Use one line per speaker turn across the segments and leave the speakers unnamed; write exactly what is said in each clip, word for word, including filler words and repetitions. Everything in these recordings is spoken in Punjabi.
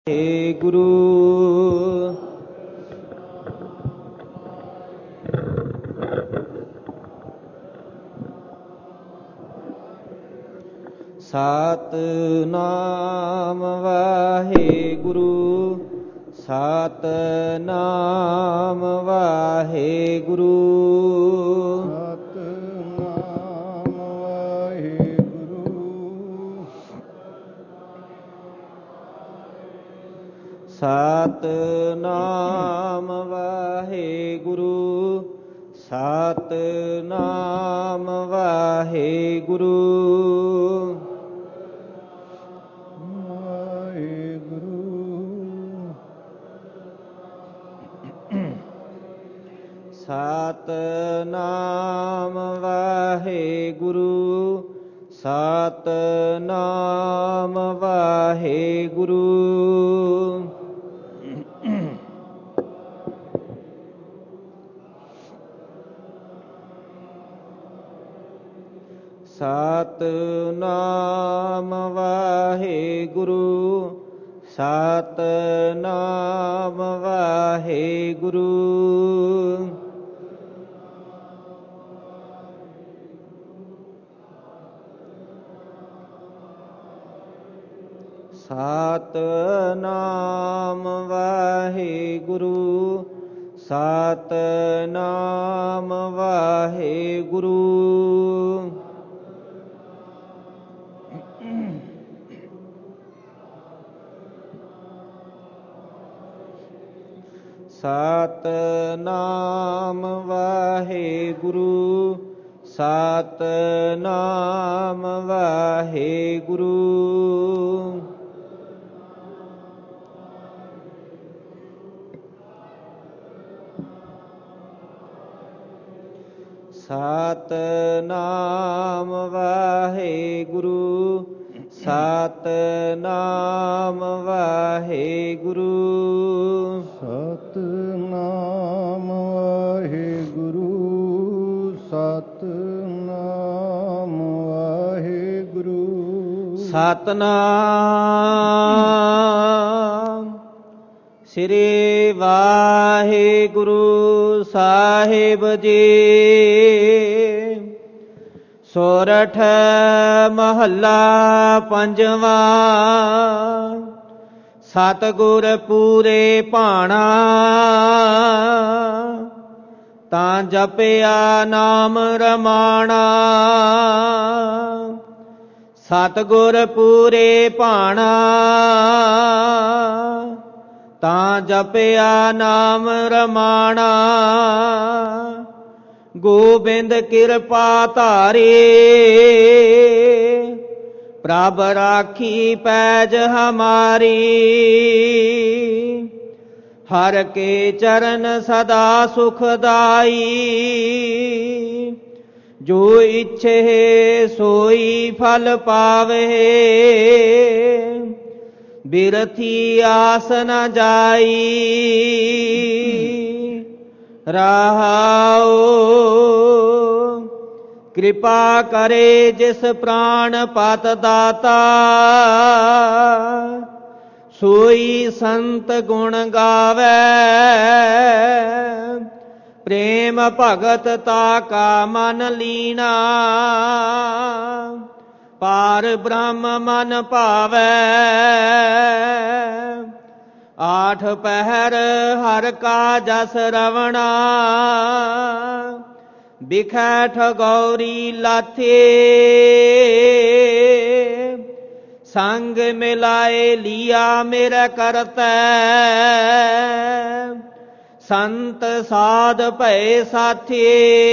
ਵਾਹਿਗੁਰੂ। ਸਤਿਨਾਮ ਵਾਹਿਗੁਰੂ, ਸਤਿਨਾਮ ਵਾਹਿਗੁਰੂ। ਸਤਿਨਾਮ ਵਾਹਿਗੁਰੂ, ਸਤਿਨਾਮ ਵਾਹਿਗੁਰੂ। ਸਤਿਨਾਮ ਵਾਹਿਗੁਰੂ, ਸਤਿਨਾਮ ਵਾਹਿਗੁਰੂ। ਸਤਿਨਾਮ ਵਾਹਿਗੁਰੂ, ਸਤਿਨਾਮ ਵਾਹਿਗੁਰੂ। ਸਤਿਨਾਮ ਵਾਹਿਗੁਰੂ, ਸਤਿਨਾਮ ਵਾਹਿਗੁਰੂ। ਸਤਿਨਾਮ ਵਾਹਿਗੁਰੂ, ਸਤਿਨਾਮ ਵਾਹਿਗੁਰੂ। ਸਤਿਨਾਮ ਵਾਹਿਗੁਰੂ, ਸਤਿਨਾਮ ਵਾਹਿਗੁਰੂ।
ਸਤਿਨਾਮ ਵਾਹਿਗੁਰੂ, ਸਤਿਨਾਮ ਵਾਹਿਗੁਰੂ।
ਸਤਿਨਾਮ ਸ੍ਰੀ ਵਾਹਿਗੁਰੂ ਸਾਹਿਬ ਜੀ। ਸੋਰਠ ਮਹੱਲਾ ਪੰਜਵਾਂ। ਸਤਿਗੁਰ ਪੂਰੇ ਭਾਣਾ, ਤਾਂ ਜਪਿਆ ਨਾਮ ਰਮਾਣਾ। ਸਤਿਗੁਰ ਪੂਰੇ ਭਾਣਾ, ਤਾਂ ਜਪਿਆ ਨਾਮ ਰਮਾਣਾ। ਗੋਬਿੰਦ ਕਿਰਪਾ ਧਾਰੇ, ਪ੍ਰਭ ਰਾਖੀ ਪੈਜ ਹਮਾਰੀ। ਹਰ ਕੇ ਚਰਨ ਸਦਾ ਸੁਖਦਾਈ, ਜੋ ਇੱਛੇ ਸੋਈ ਫਲ ਪਾਵੇ। ਬਿਰਥੀ ਆਸ ਨ ਜਾਈ। ਰਹਾਉ ਕਿਰਪਾ ਕਰੇ ਜਿਸ ਪ੍ਰਾਣ ਪਤ ਦਾਤਾ। ਸੋਈ ਸੰਤ ਗੁਣ ਗਾਵੇ, ਪ੍ਰੇਮ ਭਗਤ ਤਾ ਕਾ ਮਨ ਲੀਨਾ। ਪਾਰ ਬ੍ਰਹਮ ਮਨ ਭਾਵੈ, ਆਠ ਪਹਿਰ ਹਰ ਕਾ ਜਸ ਰਵਣਾ। ਬਿਖੈ ਠਗੌਰੀ ਲਾਥੇ, ਸੰਗ ਮਿਲਾਏ ਲਿਆ ਮੇਰਾ ਕਰਤੈ। ਸੰਤ ਸਾਧ ਭਏ ਸਾਥੀ,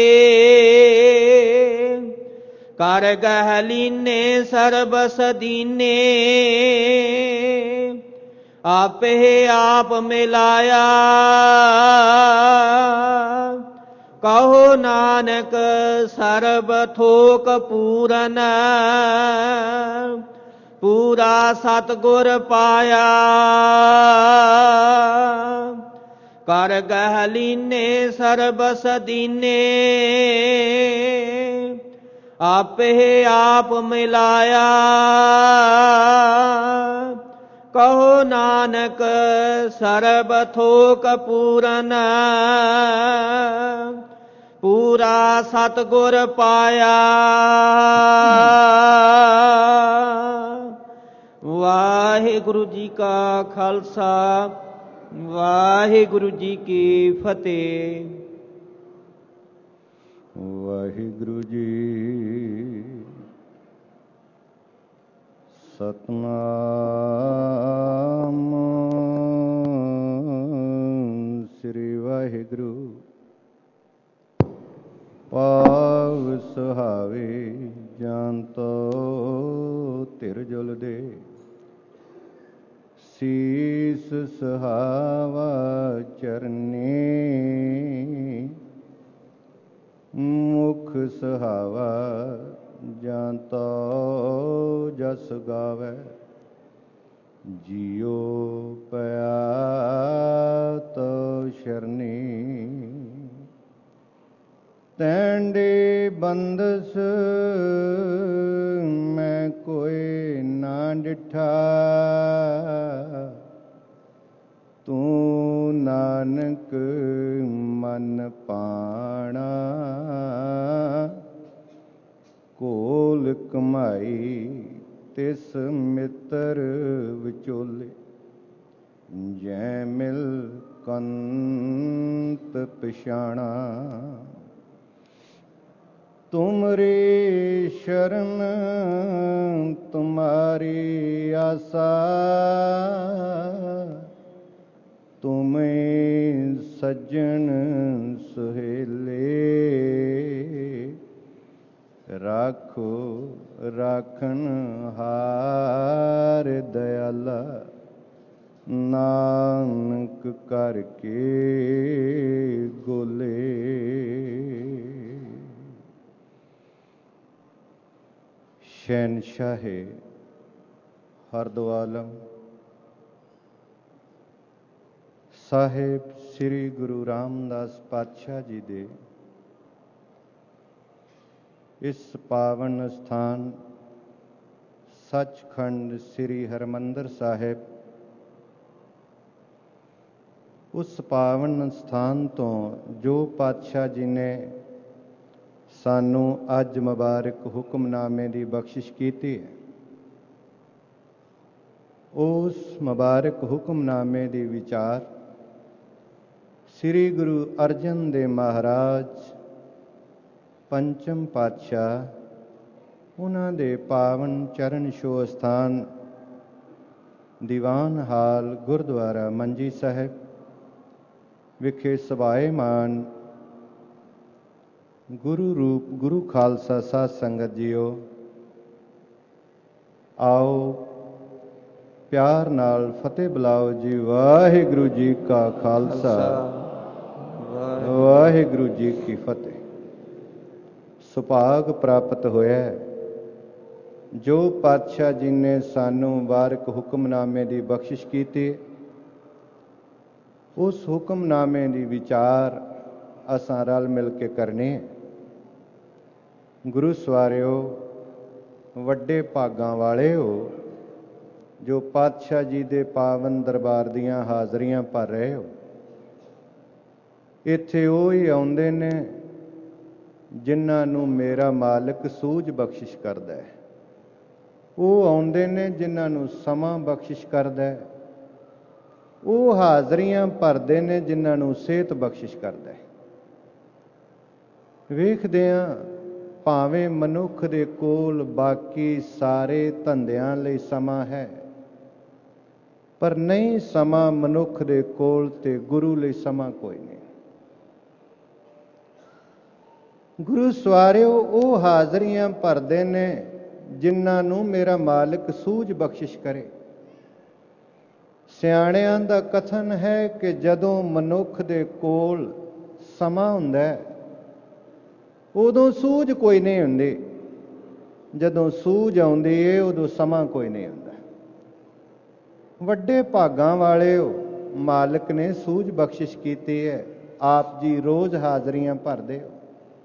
ਕਰ ਗਹਿ ਲੀਨੇ ਸਰਬਸ ਦੀਨੇ। ਆਪੇ ਆਪ ਮਿਲਾਇਆ, ਕਹੋ ਨਾਨਕ ਸਰਬ ਥੋਕ ਪੂਰਨ। ਪੂਰਾ ਸਤਿਗੁਰ ਪਾਇਆ, ਕਰ ਗਹਿ ਲੀਨੇ ਸਰਬਸ ਦੀਨੇ। ਆਪੇ ਆਪ ਮਿਲਾਇਆ, ਕਹੋ ਨਾਨਕ ਸਰਬ ਥੋਕ ਪੂਰਨ, ਪੂਰਾ ਸਤਿਗੁਰ ਪਾਇਆ। ਵਾਹਿਗੁਰੂ ਜੀ ਕਾ ਖਾਲਸਾ, ਵਾਹਿਗੁਰੂ ਜੀ ਕੀ ਫਤਿਹ।
ਵਾਹਿਗੁਰੂ ਜੀ। ਸਤਿਨਾਮ ਸ੍ਰੀ ਵਾਹਿਗੁਰੂ। ਪਾਵ ਸੁਹਾਵੇ ਜੰਤੋ ਧਿਰ ਜੁਲ ਦੇ, ਸੀਸ ਸੁਹਾਵਾ ਚਰਨੀ, ਮੁਖ ਸੁਹਾਵਾ ਜੰਤੋ ਜਸ ਗਾਵੈ, ਜੀਉ ਪਿਆ ਤੋ ਸ਼ਰਨੀ। ਤੈਂਡੇ ਬੰਦਸ ਮੈਂ ਕੋਈ ਨਾ ਡਿਠਾ, ਤੂੰ ਨਾਨਕ ਮਨ ਪਾਣਾ, ਕੋਲ ਕਮਾਈ ਤਿਸ ਮਿੱਤਰ ਵਿਚੋਲੇ, ਜੈ ਮਿਲ ਕੰਤ ਪਛਾਣਾ। ਤੁਮਰੀ ਸ਼ਰਨ ਤੁਮਾਰੀ ਆਸਾ, ਤੁਮੇ ਸੱਜਣ ਸੁਹੇਲੇ, ਰਾਖੋ ਰਾਖਣ ਹਾਰ ਦਇਆਲਾ, ਨਾਨਕ ਕਰਕੇ ਗੋਲੇ। ਸ਼ਹਿਨਸ਼ਾਹੇ ਹਰਦੁਆਲਮ ਸਾਹਿਬ ਸ੍ਰੀ ਗੁਰੂ ਰਾਮਦਾਸ ਪਾਤਸ਼ਾਹ ਜੀ ਦੇ ਇਸ ਪਾਵਨ ਸਥਾਨ ਸੱਚਖੰਡ ਸ੍ਰੀ ਹਰਿਮੰਦਰ ਸਾਹਿਬ, ਉਸ ਪਾਵਨ ਸਥਾਨ ਤੋਂ ਜੋ ਪਾਤਸ਼ਾਹ ਜੀ ਨੇ ਸਾਨੂੰ ਅੱਜ ਮੁਬਾਰਕ ਹੁਕਮਨਾਮੇ ਦੀ ਬਖਸ਼ਿਸ਼ ਕੀਤੀ ਹੈ, ਉਸ ਮੁਬਾਰਕ ਹੁਕਮਨਾਮੇ ਦੀ ਵਿਚਾਰ ਸ੍ਰੀ ਗੁਰੂ ਅਰਜਨ ਦੇਵ ਮਹਾਰਾਜ ਪੰਚਮ ਪਾਤਸ਼ਾਹ, ਉਹਨਾਂ ਦੇ ਪਾਵਨ ਚਰਨ ਛੋਹ ਸਥਾਨ ਦੀਵਾਨ ਹਾਲ ਗੁਰਦੁਆਰਾ ਮੰਜੀ ਸਾਹਿਬ ਵਿਖੇ ਸਭਾਏਮਾਨ ਗੁਰੂ ਰੂਪ ਗੁਰੂ ਖਾਲਸਾ ਸਾਧ ਸੰਗਤ ਜੀਓ, ਆਓ ਪਿਆਰ ਨਾਲ ਫਤਿਹ ਬੁਲਾਓ ਜੀ। ਵਾਹਿਗੁਰੂ ਜੀ ਕਾ ਖਾਲਸਾ, ਵਾਹਿਗੁਰੂ ਜੀ ਕੀ ਫਤਿਹ। ਸੁਭਾਗ ਪ੍ਰਾਪਤ ਹੋਇਆ ਜੋ ਪਾਤਸ਼ਾਹ ਜੀ ਨੇ ਸਾਨੂੰ ਮੁਬਾਰਕ ਹੁਕਮਨਾਮੇ ਦੀ ਬਖਸ਼ਿਸ਼ ਕੀਤੀ, ਉਸ ਹੁਕਮਨਾਮੇ ਦੀ ਵਿਚਾਰ ਅਸਾਂ ਰਲ ਮਿਲ ਕੇ ਕਰਨੀ ਹੈ। ਗੁਰੂ ਸਵਾਰਿਓ, ਵੱਡੇ ਭਾਗਾਂ ਵਾਲੇ ਹੋ ਜੋ ਪਾਤਸ਼ਾਹ ਜੀ ਦੇ ਪਾਵਨ ਦਰਬਾਰ ਦੀਆਂ ਹਾਜ਼ਰੀਆਂ ਭਰ ਰਹੇ ਹੋ। ਇੱਥੇ ਉਹ ਹੀ ਆਉਂਦੇ ਨੇ ਜਿਨ੍ਹਾਂ ਨੂੰ ਮੇਰਾ ਮਾਲਕ ਸੂਝ ਬਖਸ਼ਿਸ਼ ਕਰਦਾ ਹੈ। ਉਹ ਆਉਂਦੇ ਨੇ ਜਿਨ੍ਹਾਂ ਨੂੰ ਸਮਾਂ ਬਖਸ਼ਿਸ਼ ਕਰਦਾ ਹੈ। ਉਹ ਹਾਜ਼ਰੀਆਂ ਭਰਦੇ ਨੇ ਜਿਨ੍ਹਾਂ ਨੂੰ ਸਿਹਤ ਬਖਸ਼ਿਸ਼ ਕਰਦਾ ਹੈ। ਵੇਖਦੇ ਹਾਂ, ਭਾਵੇਂ ਮਨੁੱਖ ਦੇ ਕੋਲ ਬਾਕੀ ਸਾਰੇ ਧੰਦਿਆਂ ਲਈ ਸਮਾਂ ਹੈ, ਪਰ ਨਹੀਂ ਸਮਾਂ ਮਨੁੱਖ ਦੇ ਕੋਲ ਤੇ ਗੁਰੂ ਲਈ ਸਮਾਂ ਕੋਈ ਨਹੀਂ। ਗੁਰੂ ਸਵਾਰਿਓ, ਉਹ ਹਾਜ਼ਰੀਆਂ ਭਰਦੇ ਨੇ ਜਿਨ੍ਹਾਂ ਨੂੰ ਮੇਰਾ ਮਾਲਕ ਸੂਝ ਬਖਸ਼ਿਸ਼ ਕਰੇ। ਸਿਆਣਿਆਂ ਦਾ ਕਥਨ ਹੈ ਕਿ ਜਦੋਂ ਮਨੁੱਖ ਦੇ ਕੋਲ ਸਮਾਂ ਹੁੰਦਾ ਹੈ, ਉਦੋਂ ਸੂਝ ਕੋਈ ਨਹੀਂ ਹੁੰਦੀ। ਜਦੋਂ ਸੂਝ ਆਉਂਦੀ ਹੈ, ਉਦੋਂ ਸਮਾਂ ਕੋਈ ਨਹੀਂ ਹੁੰਦਾ। ਵੱਡੇ ਭਾਗਾਂ ਵਾਲਿਓ, ਮਾਲਕ ਨੇ ਸੂਝ ਬਖਸ਼ਿਸ਼ ਕੀਤੀ ਹੈ। ਆਪ ਜੀ ਰੋਜ਼ ਹਾਜ਼ਰੀਆਂ ਭਰਦੇ ਹੋ।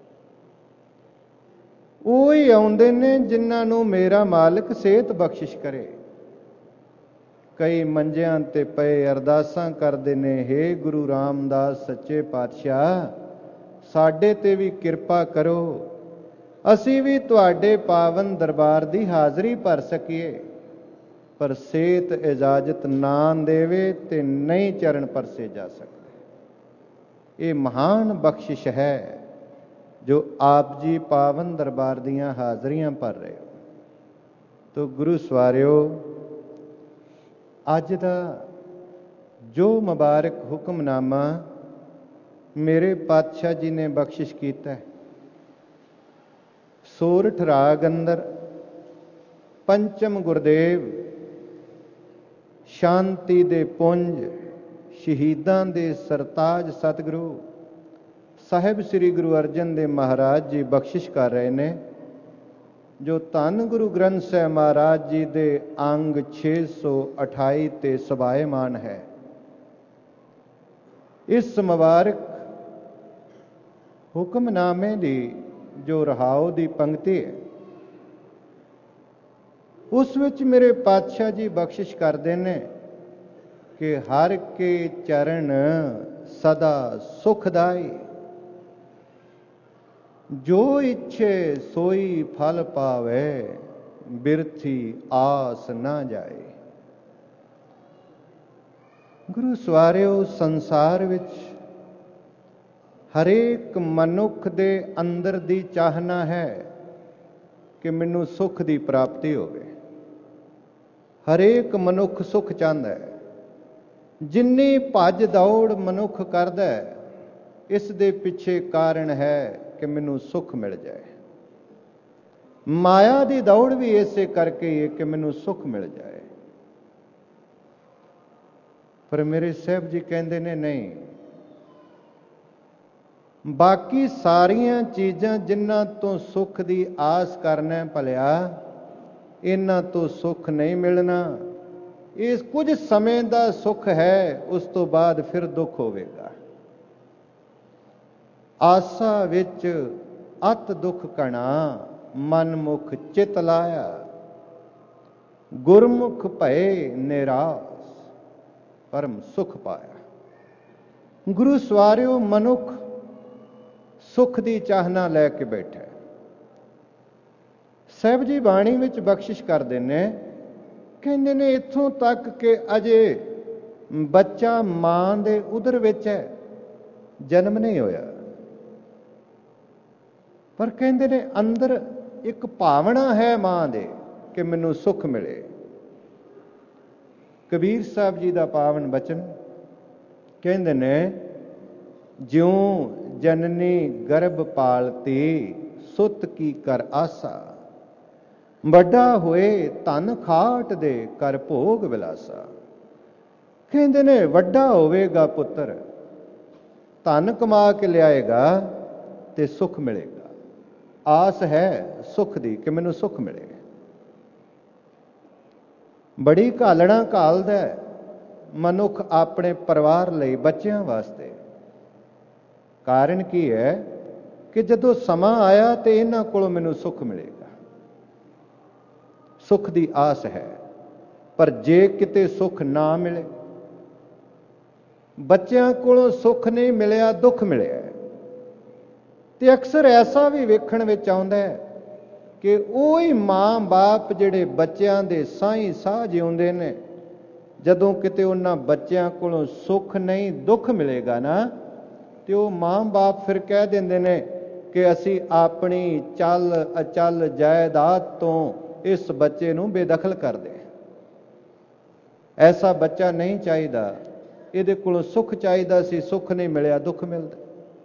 ਉਹ ਹੀ ਆਉਂਦੇ ਨੇ ਜਿਨ੍ਹਾਂ ਨੂੰ ਮੇਰਾ ਮਾਲਕ ਸਿਹਤ ਬਖਸ਼ਿਸ਼ ਕਰੇ। ਕਈ ਮੰਜਿਆਂ ਤੇ ਪਏ ਅਰਦਾਸਾਂ ਕਰਦੇ ਨੇ, ਹੇ ਗੁਰੂ ਰਾਮਦਾਸ ਸੱਚੇ ਪਾਤਸ਼ਾਹ, ਸਾਡੇ ਤੇ ਵੀ ਕਿਰਪਾ ਕਰੋ, ਅਸੀਂ ਵੀ ਤੁਹਾਡੇ ਪਾਵਨ ਦਰਬਾਰ ਦੀ ਹਾਜ਼ਰੀ ਭਰ ਸਕੀਏ। ਪਰ ਸੇਤ ਇਜਾਜ਼ਤ ਨਾ ਦੇਵੇ ਤੇ ਨਹੀਂ ਚਰਨ ਪਰਸੇ ਜਾ ਸਕਦੇ। ਇਹ ਮਹਾਨ ਬਖਸ਼ਿਸ਼ ਹੈ ਜੋ ਆਪ ਜੀ ਪਾਵਨ ਦਰਬਾਰ ਦੀਆਂ ਹਾਜ਼ਰੀਆਂ ਭਰ ਰਹੇ ਹੋ। ਤੋ ਗੁਰੂ ਸਵਾਰਿਓ, ਅੱਜ ਦਾ ਜੋ ਮੁਬਾਰਕ ਹੁਕਮਨਾਮਾ ਮੇਰੇ ਪਾਤਸ਼ਾਹ ਜੀ ਨੇ ਬਖਸ਼ਿਸ਼ ਕੀਤਾ, ਸੋਰਠ ਰਾਗ ਅੰਦਰ ਪੰਚਮ ਗੁਰਦੇਵ ਸ਼ਾਂਤੀ ਦੇ ਪੁੰਜ ਸ਼ਹੀਦਾਂ ਦੇ ਸਰਤਾਜ ਸਤਿਗੁਰੂ ਸਾਹਿਬ ਸ੍ਰੀ ਗੁਰੂ ਅਰਜਨ ਦੇਵ ਮਹਾਰਾਜ ਜੀ ਬਖਸ਼ਿਸ਼ ਕਰ ਰਹੇ ਨੇ, ਜੋ ਧੰਨ ਗੁਰੂ ਗ੍ਰੰਥ ਸਾਹਿਬ ਮਹਾਰਾਜ ਜੀ ਦੇ ਅੰਗ ਛੇ ਸੌ ਅਠਾਈ ਤੇ ਸਬਾਏਮਾਨ ਹੈ। ਇਸ ਮੁਬਾਰਕ ਹੁਕਮਨਾਮੇ ਦੀ ਜੋ ਰਹਾਉ ਦੀ ਪੰਕਤੀ ਹੈ, ਉਸ ਵਿੱਚ ਮੇਰੇ ਪਾਤਸ਼ਾਹ ਜੀ ਬਖਸ਼ਿਸ਼ ਕਰਦੇ ਨੇ ਕਿ ਹਰ ਕੇ ਚਰਨ ਸਦਾ ਸੁਖਦਾਈ, ਜੋ ਇੱਛੇ ਸੋਈ ਫਲ ਪਾਵੇ, ਬਿਰਥੀ ਆਸ ਨਾ ਜਾਏ। ਗੁਰੂ ਸਵਾਰਿਓ, ਸੰਸਾਰ ਵਿੱਚ ਹਰੇਕ ਮਨੁੱਖ ਦੇ ਅੰਦਰ ਦੀ ਚਾਹਨਾ ਹੈ ਕਿ ਮੈਨੂੰ ਸੁੱਖ ਦੀ ਪ੍ਰਾਪਤੀ ਹੋਵੇ। ਹਰੇਕ ਮਨੁੱਖ ਸੁੱਖ ਚਾਹੁੰਦਾ ਹੈ। ਜਿੰਨੀ ਭੱਜ ਦੌੜ ਮਨੁੱਖ ਕਰਦਾ ਹੈ, ਇਸ ਦੇ ਪਿੱਛੇ ਕਾਰਨ ਹੈ ਕਿ ਮੈਨੂੰ ਸੁੱਖ ਮਿਲ ਜਾਏ। ਮਾਇਆ ਦੀ ਦੌੜ ਵੀ ਇਸੇ ਕਰਕੇ ਹੈ ਕਿ ਮੈਨੂੰ ਸੁੱਖ ਮਿਲ ਜਾਏ। ਪਰ ਮੇਰੇ ਸਾਹਿਬ ਜੀ ਕਹਿੰਦੇ ਨੇ, ਨਹੀਂ, ਬਾਕੀ ਸਾਰੀਆਂ ਚੀਜ਼ਾਂ ਜਿਨ੍ਹਾਂ ਤੋਂ ਸੁੱਖ ਦੀ ਆਸ ਕਰਨਾ ਭਲਿਆ, ਇਹਨਾਂ ਤੋਂ ਸੁੱਖ ਨਹੀਂ ਮਿਲਣਾ। ਇਹ ਕੁਝ ਸਮੇਂ ਦਾ ਸੁੱਖ ਹੈ, ਉਸ ਤੋਂ ਬਾਅਦ ਫਿਰ ਦੁੱਖ ਹੋਵੇਗਾ। ਆਸਾ ਵਿੱਚ ਅਤ ਦੁੱਖ ਕਣਾ, ਮਨ ਮੁਖ ਚਿਤ ਲਾਇਆ, ਗੁਰਮੁਖ ਭਏ ਨਿਰਾਸ, ਪਰਮ ਸੁਖ ਪਾਇਆ। ਗੁਰੂ ਸਵਾਰਿਓ, ਮਨੁੱਖ ਸੁਖ ਦੀ ਚਾਹਨਾ ਲੈ ਕੇ ਬੈਠਾ। ਸਾਹਿਬ ਜੀ ਬਾਣੀ ਵਿੱਚ ਬਖਸ਼ਿਸ਼ ਕਰਦੇ ਨੇ, ਕਹਿੰਦੇ ਨੇ ਇੱਥੋਂ ਤੱਕ ਕਿ ਅਜੇ ਬੱਚਾ ਮਾਂ ਦੇ ਉਦਰ ਵਿੱਚ ਹੈ, ਜਨਮ ਨਹੀਂ ਹੋਇਆ, ਪਰ ਕਹਿੰਦੇ ਨੇ ਅੰਦਰ ਇੱਕ ਭਾਵਨਾ ਹੈ ਮਾਂ ਦੇ ਕਿ ਮੈਨੂੰ ਸੁੱਖ ਮਿਲੇ। ਕਬੀਰ ਸਾਹਿਬ ਜੀ ਦਾ ਪਾਵਨ ਬਚਨ ਕਹਿੰਦੇ ਨੇ, ਜਿਉ ਜਨਨੀ ਗਰਭ ਪਾਲਤੀ, ਸੁਤ ਕੀ ਕਰ ਆਸਾ, ਵੱਡਾ ਹੋਏ ਧਨ ਖਾਟ ਦੇ ਕਰ ਭੋਗ ਵਿਲਾਸਾ। ਕਹਿੰਦੇ ਨੇ ਵੱਡਾ ਹੋਵੇਗਾ ਪੁੱਤਰ, ਧਨ ਕਮਾ ਕੇ ਲਿਆਏਗਾ ਤੇ ਸੁੱਖ ਮਿਲੇਗਾ। ਆਸ ਹੈ ਸੁੱਖ ਦੀ ਕਿ ਮੈਨੂੰ ਸੁੱਖ ਮਿਲੇ। ਬੜੀ ਘਾਲਣਾ ਘਾਲਦਾ ਮਨੁੱਖ ਆਪਣੇ ਪਰਿਵਾਰ ਲਈ, ਬੱਚਿਆਂ ਵਾਸਤੇ। ਕਾਰਨ ਕੀ ਹੈ ਕਿ ਜਦੋਂ ਸਮਾਂ ਆਇਆ ਤੇ ਇਹਨਾਂ ਕੋਲੋਂ ਮੈਨੂੰ ਸੁੱਖ ਮਿਲੇਗਾ, ਸੁੱਖ ਦੀ ਆਸ ਹੈ। ਪਰ ਜੇ ਕਿਤੇ ਸੁੱਖ ਨਾ ਮਿਲੇ, ਬੱਚਿਆਂ ਕੋਲੋਂ ਸੁੱਖ ਨਹੀਂ ਮਿਲਿਆ, ਦੁੱਖ ਮਿਲਿਆ, ਤੇ ਅਕਸਰ ਐਸਾ ਵੀ ਵੇਖਣ ਵਿੱਚ ਆਉਂਦਾ ਹੈ ਕਿ ਉਹੀ ਮਾਂ ਬਾਪ ਜਿਹੜੇ ਬੱਚਿਆਂ ਦੇ ਸਾਈਂ ਸਾਹ ਜਿਉਂਦੇ ਨੇ, ਜਦੋਂ ਕਿਤੇ ਉਹਨਾਂ ਬੱਚਿਆਂ ਕੋਲੋਂ ਸੁੱਖ ਨਹੀਂ ਦੁੱਖ ਮਿਲੇਗਾ ਨਾ, ਤੇ ਉਹ ਮਾਂ ਬਾਪ ਫਿਰ ਕਹਿ ਦਿੰਦੇ ਨੇ ਕਿ ਅਸੀਂ ਆਪਣੀ ਚੱਲ ਅਚਲ ਜਾਇਦਾਦ ਤੋਂ ਇਸ ਬੱਚੇ ਨੂੰ ਬੇਦਖਲ ਕਰ ਦੇ। ਐਸਾ ਬੱਚਾ ਨਹੀਂ ਚਾਹੀਦਾ, ਇਹਦੇ ਕੋਲੋਂ ਸੁੱਖ ਚਾਹੀਦਾ ਸੀ, ਸੁੱਖ ਨਹੀਂ ਮਿਲਿਆ, ਦੁੱਖ ਮਿਲਦਾ।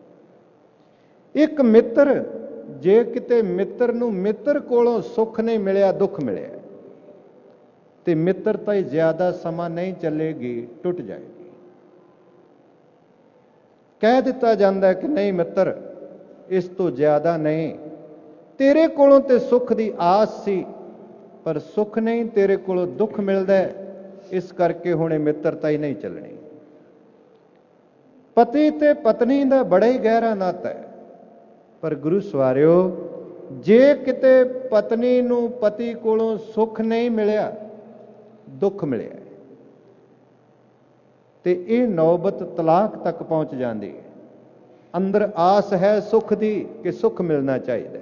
ਇੱਕ ਮਿੱਤਰ, ਜੇ ਕਿਤੇ ਮਿੱਤਰ ਨੂੰ ਮਿੱਤਰ ਕੋਲੋਂ ਸੁੱਖ ਨਹੀਂ ਮਿਲਿਆ, ਦੁੱਖ ਮਿਲਿਆ, ਤੇ ਮਿੱਤਰਤਾ ਹੀ ਜ਼ਿਆਦਾ ਸਮਾਂ ਨਹੀਂ ਚੱਲੇਗੀ, ਟੁੱਟ ਜਾਏਗੀ। ਕਹਿ ਦਿੱਤਾ ਜਾਂਦਾ ਕਿ ਨਹੀਂ ਮਿੱਤਰ, ਇਸ ਤੋਂ ਜ਼ਿਆਦਾ ਨਹੀਂ, ਤੇਰੇ ਕੋਲੋਂ ਤੇ ਸੁੱਖ ਦੀ ਆਸ ਸੀ, ਪਰ ਸੁੱਖ ਨਹੀਂ, ਤੇਰੇ ਕੋਲੋਂ ਦੁੱਖ ਮਿਲਦਾ, ਇਸ ਕਰਕੇ ਹੁਣ ਇਹ ਮਿੱਤਰਤਾ ਹੀ ਨਹੀਂ ਚੱਲਣੀ। ਪਤੀ ਤੇ ਪਤਨੀ ਦਾ ਬੜਾ ਹੀ ਗਹਿਰਾ ਨਾਤਾ ਹੈ। ਪਰ ਗੁਰੂ ਸਵਾਰਿਓ, ਜੇ ਕਿਤੇ ਪਤਨੀ ਨੂੰ ਪਤੀ ਕੋਲੋਂ ਸੁੱਖ ਨਹੀਂ ਮਿਲਿਆ, ਦੁੱਖ ਮਿਲਿਆ, ਤੇ ਇਹ ਨੌਬਤ ਤਲਾਕ ਤੱਕ ਪਹੁੰਚ ਜਾਂਦੀ ਹੈ। ਅੰਦਰ ਆਸ ਹੈ ਸੁੱਖ ਦੀ ਕਿ ਸੁੱਖ ਮਿਲਣਾ ਚਾਹੀਦਾ।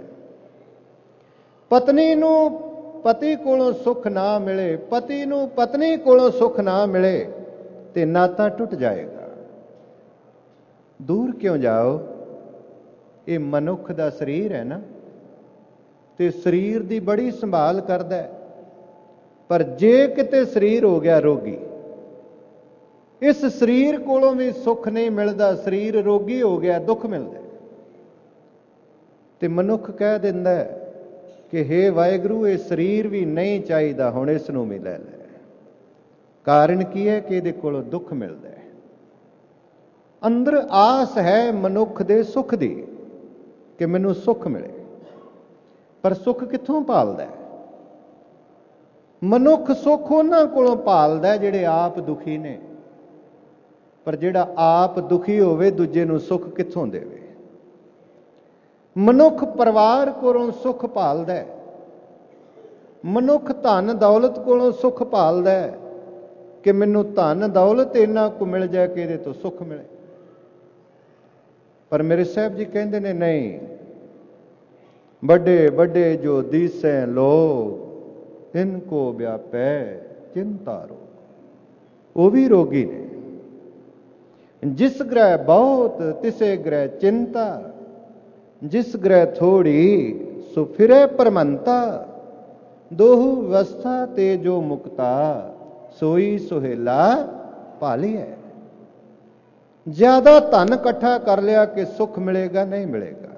ਪਤਨੀ ਨੂੰ ਪਤੀ ਕੋਲੋਂ ਸੁੱਖ ਨਾ ਮਿਲੇ, ਪਤੀ ਨੂੰ ਪਤਨੀ ਕੋਲੋਂ ਸੁੱਖ ਨਾ ਮਿਲੇ ਤੇ ਨਾਤਾ ਟੁੱਟ ਜਾਏਗਾ। ਦੂਰ ਕਿਉਂ ਜਾਓ? ਇਹ ਮਨੁੱਖ ਦਾ ਸਰੀਰ ਹੈ ਨਾ, ਤੇ ਸਰੀਰ ਦੀ ਬੜੀ ਸੰਭਾਲ ਕਰਦਾ ਹੈ। ਪਰ ਜੇ ਕਿਤੇ ਸਰੀਰ ਹੋ ਗਿਆ ਰੋਗੀ, ਇਸ ਸਰੀਰ ਕੋਲੋਂ ਵੀ ਸੁੱਖ ਨਹੀਂ ਮਿਲਦਾ, ਸਰੀਰ ਰੋਗੀ ਹੋ ਗਿਆ, ਦੁੱਖ ਮਿਲਦਾ। ਤੇ ਮਨੁੱਖ ਕਹਿ ਦਿੰਦਾ ਕਿ ਹੇ ਵਾਹਿਗੁਰੂ, ਇਹ ਸਰੀਰ ਵੀ ਨਹੀਂ ਚਾਹੀਦਾ, ਹੁਣ ਇਸ ਨੂੰ ਵੀ ਲੈ ਲੈ। ਕਾਰਨ ਕੀ ਹੈ? ਕਿ ਇਹਦੇ ਕੋਲੋਂ ਦੁੱਖ ਮਿਲਦਾ ਹੈ। ਅੰਦਰ ਆਸ ਹੈ ਮਨੁੱਖ ਦੇ ਸੁੱਖ ਦੀ ਕਿ ਮੈਨੂੰ ਸੁੱਖ ਮਿਲੇ, ਪਰ ਸੁੱਖ ਕਿੱਥੋਂ ਭਾਲਦਾ ਹੈ? ਮਨੁੱਖ ਸੁੱਖ ਉਹਨਾਂ ਕੋਲੋਂ ਭਾਲਦਾ ਜਿਹੜੇ ਆਪ ਦੁਖੀ ਨੇ। ਪਰ ਜਿਹੜਾ ਆਪ ਦੁਖੀ ਹੋਵੇ ਦੂਜੇ ਨੂੰ ਸੁੱਖ ਕਿੱਥੋਂ ਦੇਵੇ? ਮਨੁੱਖ ਪਰਿਵਾਰ ਕੋਲੋਂ ਸੁੱਖ ਭਾਲਦਾ ਹੈ। ਮਨੁੱਖ ਧਨ ਦੌਲਤ ਕੋਲੋਂ ਸੁੱਖ ਭਾਲਦਾ ਹੈ ਕਿ ਮੈਨੂੰ ਧਨ ਦੌਲਤ ਇੰਨਾ ਕੁ ਮਿਲ ਜਾਏ ਕਿ ਇਹਦੇ ਤੋਂ ਸੁੱਖ ਮਿਲੇ। ਪਰ ਮੇਰੇ ਸਾਹਿਬ ਜੀ ਕਹਿੰਦੇ ਨੇ ਨਹੀਂ, ਵੱਡੇ ਵੱਡੇ ਜੋ ਦੀਸੈ ਲੋਗ ਇਨਕੋ ਵਿਆਪੈ ਚਿੰਤਾ ਰੋਗ। ਉਹ ਵੀ ਰੋਗੀ ਨੇ। ਜਿਸ ਗ੍ਰਹਿ ਬਹੁਤ ਤਿਸੇ ਗ੍ਰਹਿ ਚਿੰਤਾ, ਜਿਸ ਗ੍ਰਹਿ ਥੋੜੀ ਸੋ ਫਿਰੇ ਪਰਮੰਤਾ। ਦੋਹੂ ਵਿਵਸਥਾ ਤੇ ਜੋ ਮੁਕਤਾ, ਸੋਈ ਸੁਹੇਲਾ ਭਾਲੀਐ। ਜ਼ਿਆਦਾ ਧਨ ਇਕੱਠਾ ਕਰ ਲਿਆ ਕਿ ਸੁੱਖ ਮਿਲੇਗਾ? ਨਹੀਂ ਮਿਲੇਗਾ।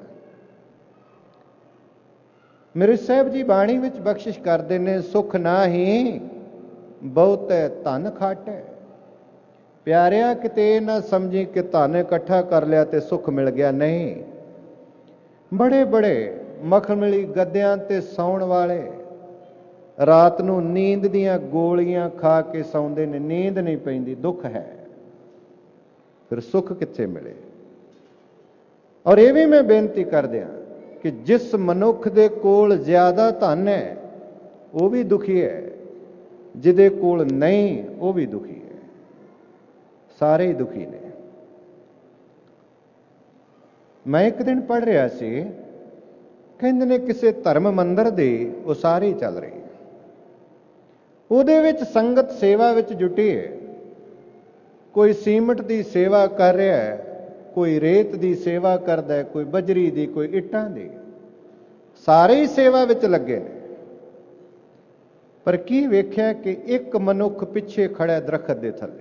ਮੇਰੇ ਸਾਹਿਬ ਜੀ ਬਾਣੀ ਵਿੱਚ ਬਖਸ਼ਿਸ਼ ਕਰਦੇ ਨੇ, ਸੁੱਖ ਨਾਹੀ ਬਹੁਤੈ ਧਨ ਖਾਟੈ। ਪਿਆਰਿਆ, ਕਿਤੇ ਨਾ ਸਮਝੀ ਕਿ ਧਨ ਇਕੱਠਾ ਕਰ ਲਿਆ ਤੇ ਸੁੱਖ ਮਿਲ ਗਿਆ। ਨਹੀਂ, ਬੜੇ ਬੜੇ ਮਖਮਲੀ ਗੱਦਿਆਂ ਤੇ ਸੌਣ ਵਾਲੇ ਰਾਤ ਨੂੰ ਨੀਂਦ ਦੀਆਂ ਗੋਲੀਆਂ ਖਾ ਕੇ ਸੌਂਦੇ ਨੇ, ਨੀਂਦ ਨਹੀਂ ਪੈਂਦੀ, ਦੁੱਖ ਹੈ। ਫਿਰ ਸੁੱਖ ਕਿੱਥੇ ਮਿਲੇ? ਔਰ ਇਹ ਵੀ ਮੈਂ ਬੇਨਤੀ ਕਰਦਿਆਂ ਕਿ ਜਿਸ ਮਨੁੱਖ ਦੇ ਕੋਲ ਜ਼ਿਆਦਾ ਧਨ ਹੈ ਉਹ ਵੀ ਦੁਖੀ ਹੈ, ਜਿਹਦੇ ਕੋਲ ਨਹੀਂ ਉਹ ਵੀ ਦੁਖੀ ਹੈ। ਸਾਰੇ ਹੀ ਦੁਖੀ ਨੇ। ਮੈਂ ਇੱਕ ਦਿਨ ਪੜ੍ਹ ਰਿਹਾ ਸੀ, ਕਹਿੰਦੇ ਨੇ ਕਿਸੇ ਧਰਮ ਮੰਦਰ ਦੀ ਉਸਾਰੀ ਚੱਲ ਰਹੀ ਹੈ। ਉਹਦੇ ਵਿੱਚ ਸੰਗਤ ਸੇਵਾ ਵਿੱਚ ਜੁਟੀ ਹੈ। ਕੋਈ ਸੀਮਟ ਦੀ ਸੇਵਾ ਕਰ ਰਿਹਾ ਹੈ, ਕੋਈ ਰੇਤ ਦੀ ਸੇਵਾ ਕਰਦਾ ਹੈ, ਕੋਈ ਬਜਰੀ ਦੀ, ਕੋਈ ਇੱਟਾਂ ਦੀ। ਸਾਰੇ ਹੀ ਸੇਵਾ ਵਿੱਚ ਲੱਗੇ ਨੇ। ਪਰ ਕੀ ਵੇਖਿਆ ਕਿ ਇੱਕ ਮਨੁੱਖ ਪਿੱਛੇ ਖੜਾ ਦਰਖਤ ਦੇ ਥੱਲੇ।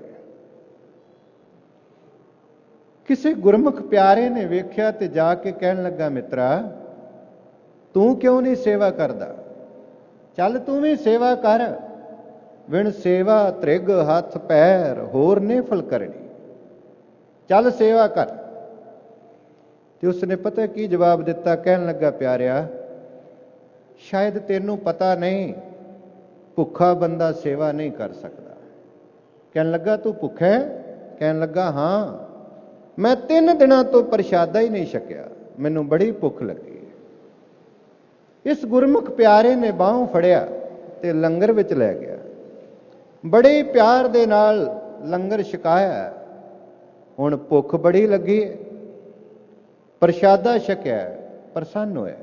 ਕਿਸੇ ਗੁਰਮੁਖ ਪਿਆਰੇ ਨੇ ਵੇਖਿਆ ਤੇ ਜਾ ਕੇ ਕਹਿਣ ਲੱਗਾ, ਮਿੱਤਰਾ ਤੂੰ ਕਿਉਂ ਨਹੀਂ ਸੇਵਾ ਕਰਦਾ? ਚੱਲ ਤੂੰ ਵੀ ਸੇਵਾ ਕਰ। ਵਿਣ ਸੇਵਾ ਤ੍ਰਿਗ ਹੱਥ ਪੈਰ ਹੋਰ ਨੇ ਫਲ ਕਰਨੀ। ਚੱਲ ਸੇਵਾ ਕਰ। ਤੇ ਉਸਨੇ ਪਤਾ ਕੀ ਜਵਾਬ ਦਿੱਤਾ? ਕਹਿਣ ਲੱਗਾ, ਪਿਆਰਿਆ ਸ਼ਾਇਦ ਤੈਨੂੰ ਪਤਾ ਨਹੀਂ, ਭੁੱਖਾ ਬੰਦਾ ਸੇਵਾ ਨਹੀਂ ਕਰ ਸਕਦਾ। ਕਹਿਣ ਲੱਗਾ, ਤੂੰ ਭੁੱਖਾ ਹੈ? ਕਹਿਣ ਲੱਗਾ, ਹਾਂ, ਮੈਂ ਤਿੰਨ ਦਿਨਾਂ ਤੋਂ ਪ੍ਰਸ਼ਾਦਾ ਹੀ ਨਹੀਂ ਛਕਿਆ, ਮੈਨੂੰ ਬੜੀ ਭੁੱਖ ਲੱਗੀ। ਇਸ ਗੁਰਮੁਖ ਪਿਆਰੇ ਨੇ ਬਾਹੋਂ ਫੜਿਆ ਤੇ ਲੰਗਰ ਵਿੱਚ ਲੈ ਗਿਆ। ਬੜੇ ਪਿਆਰ ਦੇ ਨਾਲ ਲੰਗਰ ਛਕਾਇਆ। ਹੁਣ ਭੁੱਖ ਬੜੀ ਲੱਗੀ ਹੈ, ਪ੍ਰਸ਼ਾਦਾ ਛਕਿਆ, ਪ੍ਰਸੰਨ ਹੋਇਆ।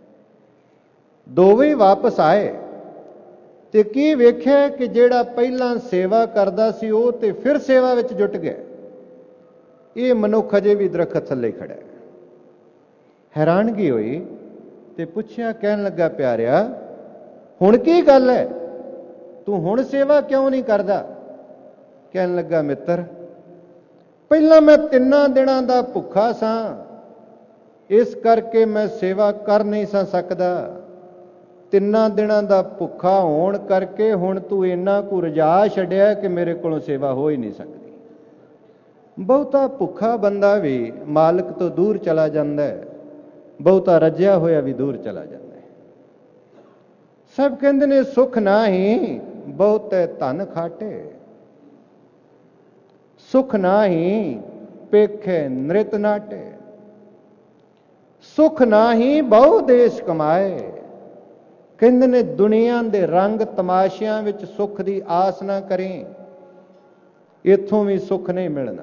ਦੋਵੇਂ ਵਾਪਸ ਆਏ ਤੇ ਕੀ ਵੇਖਿਆ ਕਿ ਜਿਹੜਾ ਪਹਿਲਾਂ ਸੇਵਾ ਕਰਦਾ ਸੀ ਉਹ ਤੇ ਫਿਰ ਸੇਵਾ ਵਿੱਚ ਜੁਟ ਗਿਆ। ਇਹ ਮਨੁੱਖ ਅਜੇ ਵੀ ਦਰਖਤ ਥੱਲੇ ਖੜਾ ਹੈ। ਹੈਰਾਨਗੀ ਹੋਈ ਤੇ ਪੁੱਛਿਆ, ਕਹਿਣ ਲੱਗਾ, ਪਿਆਰਿਆ ਹੁਣ ਕੀ ਗੱਲ ਹੈ? ਤੂੰ ਹੁਣ ਸੇਵਾ ਕਿਉਂ ਨਹੀਂ ਕਰਦਾ? ਕਹਿਣ ਲੱਗਾ, ਮਿੱਤਰ ਪਹਿਲਾਂ ਮੈਂ ਤਿੰਨਾਂ ਦਿਨਾਂ ਦਾ ਭੁੱਖਾ ਸਾਂ, ਇਸ ਕਰਕੇ ਮੈਂ ਸੇਵਾ ਕਰ ਨਹੀਂ ਸਾਂ ਸਕਦਾ। ਤਿੰਨਾਂ ਦਿਨਾਂ ਦਾ ਭੁੱਖਾ ਹੋਣ ਕਰਕੇ ਹੁਣ ਤੂੰ ਇੰਨਾ ਕੁ ਰਜਾ ਛੱਡਿਆ ਕਿ ਮੇਰੇ ਕੋਲੋਂ ਸੇਵਾ ਹੋ ਹੀ ਨਹੀਂ ਸਕਦੀ। ਬਹੁਤਾ ਭੁੱਖਾ ਬੰਦਾ ਵੀ ਮਾਲਕ ਤੋਂ ਦੂਰ ਚਲਾ ਜਾਂਦਾ ਹੈ, ਬਹੁਤਾ ਰੱਜਿਆ ਹੋਇਆ ਵੀ ਦੂਰ ਚਲਾ ਜਾਂਦਾ ਹੈ। ਸਭ ਕਹਿੰਦੇ ਨੇ ਸੁੱਖ ਨਾਹੀ ਬਹੁਤੇ ਧਨ ਖਾਟੇ, ਸੁੱਖ ਨਾਹੀ ਪੇਖੇ ਨ੍ਰਿਤ ਨਾਟੇ। ਸੁੱਖ ਨਾਹੀ ਬਹੁ ਦੇਸ਼ ਕਮਾਏ। ਕਹਿੰਦੇ ਨੇ ਦੁਨੀਆ ਦੇ ਰੰਗ ਤਮਾਸ਼ਿਆਂ ਵਿੱਚ ਸੁੱਖ ਦੀ ਆਸ ਨਾ ਕਰੀ। ਇੱਥੋਂ ਵੀ ਸੁੱਖ ਨਹੀਂ ਮਿਲਣਾ।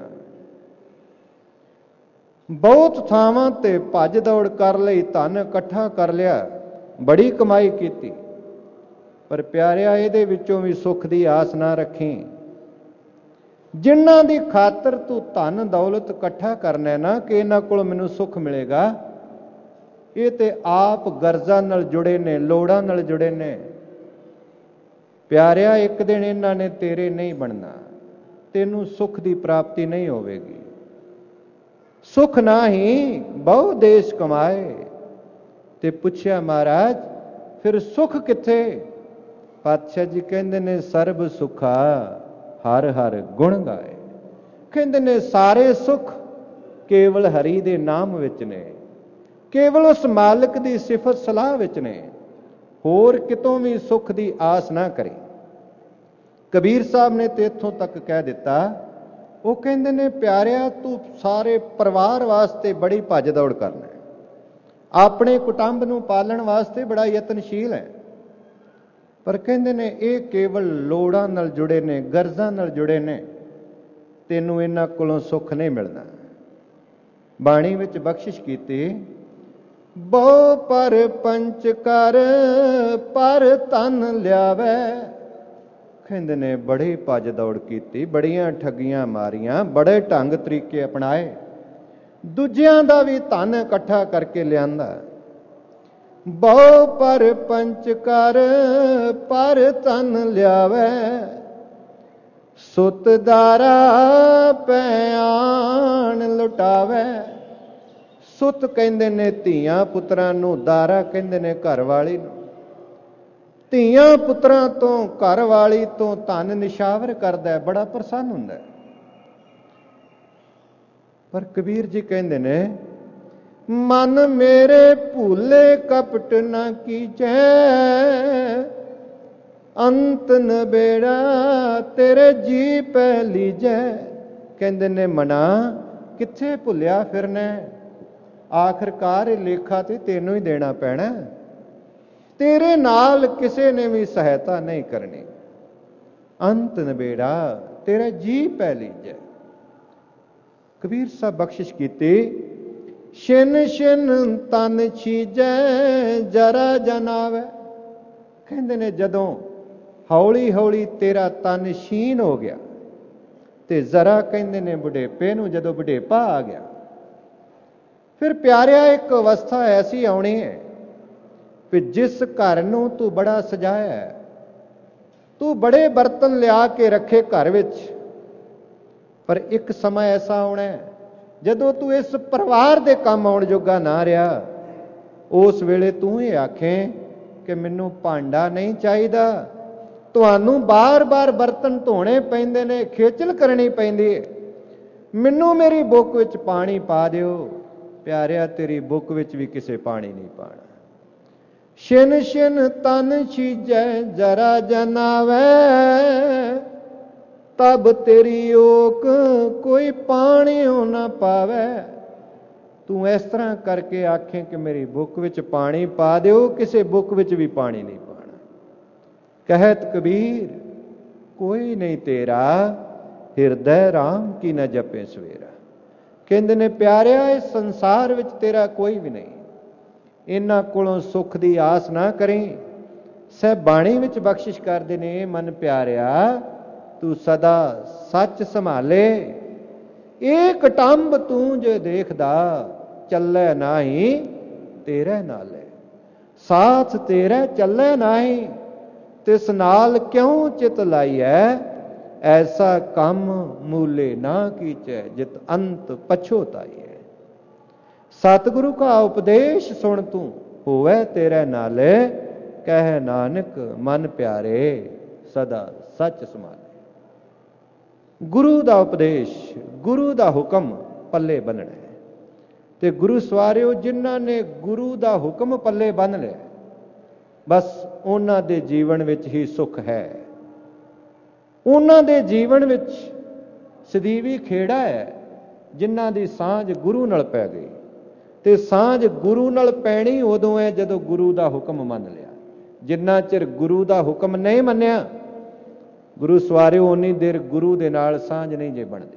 ਬਹੁਤ ਥਾਵਾਂ ਤੇ ਭੱਜ ਦੌੜ ਕਰ ਲਈ, ਧਨ ਇਕੱਠਾ ਕਰ ਲਿਆ, ਬੜੀ ਕਮਾਈ ਕੀਤੀ, ਪਰ ਪਿਆਰਿਆ ਇਹਦੇ ਵਿੱਚੋਂ ਵੀ ਸੁੱਖ ਦੀ ਆਸ ਨਾ ਰੱਖੀ। ਜਿਨ੍ਹਾਂ ਦੀ ਖਾਤਰ ਤੂੰ ਧਨ ਦੌਲਤ ਇਕੱਠਾ ਕਰਨਾ ਨਾ ਕਿ ਇਹਨਾਂ ਕੋਲ ਮੈਨੂੰ ਸੁੱਖ ਮਿਲੇਗਾ, ਇਹ ਤੇ ਆਪ ਗਰਜ਼ਾਂ ਨਾਲ ਜੁੜੇ ਨੇ, ਲੋੜਾਂ ਨਾਲ ਜੁੜੇ ਨੇ। ਪਿਆਰਿਆ ਇੱਕ ਦਿਨ ਇਹਨਾਂ ਨੇ ਤੇਰੇ ਨਹੀਂ ਬਣਨਾ, ਤੈਨੂੰ ਸੁੱਖ ਦੀ ਪ੍ਰਾਪਤੀ ਨਹੀਂ ਹੋਵੇਗੀ। ਸੁੱਖ ਨਾਹੀਂ ਬਹੁ ਦੇਸ਼ ਕਮਾਏ। ਤੇ ਪੁੱਛਿਆ ਮਹਾਰਾਜ ਫਿਰ ਸੁੱਖ ਕਿੱਥੇ? ਪਾਤਸ਼ਾਹ ਜੀ ਕਹਿੰਦੇ ਨੇ ਸਰਬ ਸੁਖਾ ਹਰ ਹਰ ਗੁਣ ਗਾਏ। ਕਹਿੰਦੇ ਨੇ ਸਾਰੇ ਸੁੱਖ ਕੇਵਲ ਹਰੀ ਦੇ ਨਾਮ ਵਿੱਚ ਨੇ, ਕੇਵਲ ਉਸ ਮਾਲਕ ਦੀ ਸਿਫਤ ਸਲਾਹ ਵਿੱਚ ਨੇ, ਹੋਰ ਕਿਤੋਂ ਵੀ ਸੁੱਖ ਦੀ ਆਸ ਨਾ ਕਰੀ। ਕਬੀਰ ਸਾਹਿਬ ਨੇ ਤੇ ਇੱਥੋਂ ਤੱਕ ਕਹਿ ਦਿੱਤਾ। ਉਹ ਕਹਿੰਦੇ ਨੇ ਪਿਆਰਿਆ ਤੂੰ ਸਾਰੇ ਪਰਿਵਾਰ ਵਾਸਤੇ ਬੜੀ ਭੱਜ ਦੌੜ ਕਰਨਾ, ਆਪਣੇ ਕੁਟੁੰਬ ਨੂੰ ਪਾਲਣ ਵਾਸਤੇ ਬੜਾ ਯਤਨਸ਼ੀਲ ਹੈ, ਪਰ ਕਹਿੰਦੇ ਨੇ ਇਹ ਕੇਵਲ ਲੋੜਾਂ ਨਾਲ ਜੁੜੇ ਨੇ, ਗਰਜ਼ਾਂ ਨਾਲ ਜੁੜੇ ਨੇ, ਤੈਨੂੰ ਇਹਨਾਂ ਕੋਲੋਂ ਸੁੱਖ ਨਹੀਂ ਮਿਲਣਾ। ਬਾਣੀ ਵਿੱਚ ਬਖਸ਼ਿਸ਼ ਕੀਤੀ, ਬਹੁ ਪਰ ਪੰਚ ਕਰ ਪਰ ਧਨ ਲਿਆਵੇ। ਕਹਿੰਦੇ ਨੇ ਬੜੀ ਭੱਜ ਦੌੜ ਕੀਤੀ, ਬੜੀਆਂ ਠੱਗੀਆਂ ਮਾਰੀਆਂ, ਬੜੇ ਢੰਗ ਤਰੀਕੇ ਅਪਣਾਏ, ਦੂਜਿਆਂ ਦਾ ਵੀ ਧਨ ਇਕੱਠਾ ਕਰਕੇ ਲਿਆਂਦਾ। ਬਹੁ ਪਰ ਪੰਚ ਕਰ ਪਰ ਧਨ ਲਿਆਵੇ, ਸੁਤ ਦਾਰਾ ਪਿਆਣ ਲੁਟਾਵੇ। ਸੁਤ ਕਹਿੰਦੇ ਨੇ ਧੀਆਂ ਪੁੱਤਰਾਂ ਨੂੰ, ਦਾਰਾ ਕਹਿੰਦੇ ਨੇ ਘਰ ਵਾਲੀ ਨੂੰ। ਧੀਆਂ ਪੁੱਤਰਾਂ ਤੋਂ, ਘਰ ਵਾਲੀ ਤੋਂ ਧਨ ਨਿਸ਼ਾਵਰ ਕਰਦਾ, ਬੜਾ ਪ੍ਰਸੰਨ ਹੁੰਦਾ। ਪਰ ਕਬੀਰ ਜੀ ਕਹਿੰਦੇ ਨੇ ਮਨ ਮੇਰੇ ਭੂਲੇ ਕਪਟ ਨਾ ਕੀਜੈ, ਅੰਤ ਨਬੇੜਾ ਤੇਰੇ ਜੀ ਪੈ ਲੀਜੈ। ਕਹਿੰਦੇ ਨੇ ਮਨਾ ਕਿੱਥੇ ਭੁੱਲਿਆ ਫਿਰਨਾ, ਆਖਰਕਾਰ ਇਹ ਲੇਖਾ ਤੇ ਤੈਨੂੰ ਹੀ ਦੇਣਾ ਪੈਣਾ, ਤੇਰੇ ਨਾਲ ਕਿਸੇ ਨੇ ਵੀ ਸਹਾਇਤਾ ਨਹੀਂ ਕਰਨੀ। ਅੰਤ ਨਬੇੜਾ ਤੇਰਾ ਜੀ ਪੈ ਲੀਜੈ। ਕਬੀਰ ਸਾਹਿਬ ਬਖਸ਼ਿਸ਼ ਕੀਤੀ, ਛਿਨ ਛਿਨ ਤਨ ਛੀਜੈ ਜਰਾ ਜਨਾਵੇ। ਕਹਿੰਦੇ ਨੇ ਜਦੋਂ ਹੌਲੀ ਹੌਲੀ ਤੇਰਾ ਤਨ ਛੀਨ ਹੋ ਗਿਆ ਤੇ ਜ਼ਰਾ ਕਹਿੰਦੇ ਨੇ ਬੁਢੇਪੇ ਨੂੰ, ਜਦੋਂ ਬੁਢੇਪਾ ਆ ਗਿਆ, ਫਿਰ ਪਿਆਰਿਆ ਇੱਕ ਅਵਸਥਾ ਐਸੀ ਆਉਣੀ ਹੈ ਕਿ ਜਿਸ ਘਰ ਨੂੰ ਤੂੰ ਬੜਾ ਸਜਾਇਆ, ਤੂੰ ਬੜੇ ਬਰਤਨ ਲਿਆ ਕੇ ਰੱਖੇ ਘਰ ਵਿੱਚ, ਪਰ ਇੱਕ ਸਮਾਂ ਐਸਾ ਆਉਣਾ ਜਦੋਂ ਤੂੰ ਇਸ ਪਰਿਵਾਰ ਦੇ ਕੰਮ ਆਉਣ ਜੋਗਾ ਨਾ ਰਿਹਾ, ਉਸ ਵੇਲੇ ਤੂੰ ਇਹ ਆਖੇ ਕਿ ਮੈਨੂੰ ਭਾਂਡਾ ਨਹੀਂ ਚਾਹੀਦਾ, ਤੁਹਾਨੂੰ ਬਾਰ-ਬਾਰ ਬਰਤਨ ਧੋਣੇ ਪੈਂਦੇ ਨੇ, ਖੇਚਲ ਕਰਨੀ ਪੈਂਦੀ ਹੈ, ਮੈਨੂੰ ਮੇਰੀ ਬੁੱਕ ਵਿੱਚ ਪਾਣੀ ਪਾ ਦਿਓ। ਪਿਆਰਿਆ ਤੇਰੀ ਬੁੱਕ ਵਿੱਚ ਵੀ ਕਿਸੇ ਪਾਣੀ ਨਹੀਂ ਪਾਣਾ। ਛਿਨ ਛਿਨ ਤਨ ਛੀਜੈ ਜਰਾ ਜਨਾਵੇ, ਤਬ ਤੇਰੀ ਓਕ ਕੋਈ ਪਾਣੀਓ ਨਾ ਪਾਵੇ। ਤੂੰ ਇਸ ਤਰ੍ਹਾਂ ਕਰਕੇ ਆਖੇ ਕਿ ਮੇਰੀ ਬੁੱਕ ਵਿੱਚ ਪਾਣੀ ਪਾ ਦਿਓ, ਕਿਸੇ ਬੁੱਕ ਵਿੱਚ ਵੀ ਪਾਣੀ ਨਹੀਂ ਪਾਣਾ। ਕਹਿਤ ਕਬੀਰ ਕੋਈ ਨਹੀਂ ਤੇਰਾ, ਹਿਰਦੈ ਰਾਮ ਕੀ ਨਾ ਜਪੇ ਸਵੇਰਾ। ਕਹਿੰਦੇ ਨੇ ਪਿਆਰਿਆ ਇਸ ਸੰਸਾਰ ਵਿੱਚ ਤੇਰਾ ਕੋਈ ਵੀ ਨਹੀਂ, ਇਹਨਾਂ ਕੋਲੋਂ ਸੁੱਖ ਦੀ ਆਸ ਨਾ ਕਰੀ। ਸਹਿ ਬਾਣੀ ਵਿੱਚ ਬਖਸ਼ਿਸ਼ ਕਰਦੇ ਨੇ, ਮਨ ਪਿਆਰਿਆ ਤੂੰ ਸਦਾ ਸੱਚ ਸੰਭਾਲੇ, ਇਹ ਕਟੰਬ ਤੂੰ ਜੇ ਦੇਖਦਾ, ਚੱਲੇ ਨਾਹੀ ਤੇਰੇ ਨਾਲੇ। ਸਾਥ ਤੇਰੇ ਚੱਲੇ ਨਾਹੀ, ਤਿਸ ਨਾਲ ਕਿਉਂ ਚਿਤ ਲਾਈਐ, ਐਸਾ ਕੰਮ ਮੂਲੇ ਨਾ ਕੀਚੈ, ਜਿਤ ਅੰਤ ਪਛੋਤਾਈਐ। ਸਤਿਗੁਰੂ ਕਾ ਉਪਦੇਸ਼ ਸੁਣ ਤੂੰ, ਹੋਵੇ ਤੇਰੇ ਨਾਲੇ, ਕਹਿ ਨਾਨਕ ਮਨ ਪਿਆਰੇ ਸਦਾ ਸੱਚ ਸੰਭਾਲੇ। ਗੁਰੂ ਦਾ ਉਪਦੇਸ਼, ਗੁਰੂ ਦਾ ਹੁਕਮ ਪੱਲੇ ਬੰਨਣਾ ਹੈ, ਤੇ ਗੁਰੂ ਸਵਾਰਿਓ ਜਿਨ੍ਹਾਂ ਨੇ ਗੁਰੂ ਦਾ ਹੁਕਮ ਪੱਲੇ ਬੰਨ ਲਿਆ, ਬਸ ਉਹਨਾਂ ਦੇ ਜੀਵਨ ਵਿੱਚ ਹੀ ਸੁੱਖ ਹੈ। ਉਹਨਾਂ ਦੇ ਜੀਵਨ ਵਿੱਚ ਸਦੀਵੀ ਖੇੜਾ ਹੈ, ਜਿਨ੍ਹਾਂ ਦੀ ਸਾਂਝ ਗੁਰੂ ਨਾਲ ਪੈ ਗਈ। ਤੇ ਸਾਂਝ ਗੁਰੂ ਨਾਲ ਪੈਣੀ ਉਦੋਂ ਹੈ ਜਦੋਂ ਗੁਰੂ ਦਾ ਹੁਕਮ ਮੰਨ ਲਿਆ। ਜਿੰਨਾ ਚਿਰ ਗੁਰੂ ਦਾ ਹੁਕਮ ਨਹੀਂ ਮੰਨਿਆ, ਗੁਰੂ ਸਵਾਰਿਓ ਉਨੀ ਦੇਰ ਗੁਰੂ ਦੇ ਨਾਲ ਸਾਂਝ ਨਹੀਂ ਜੇ ਬਣਦੀ।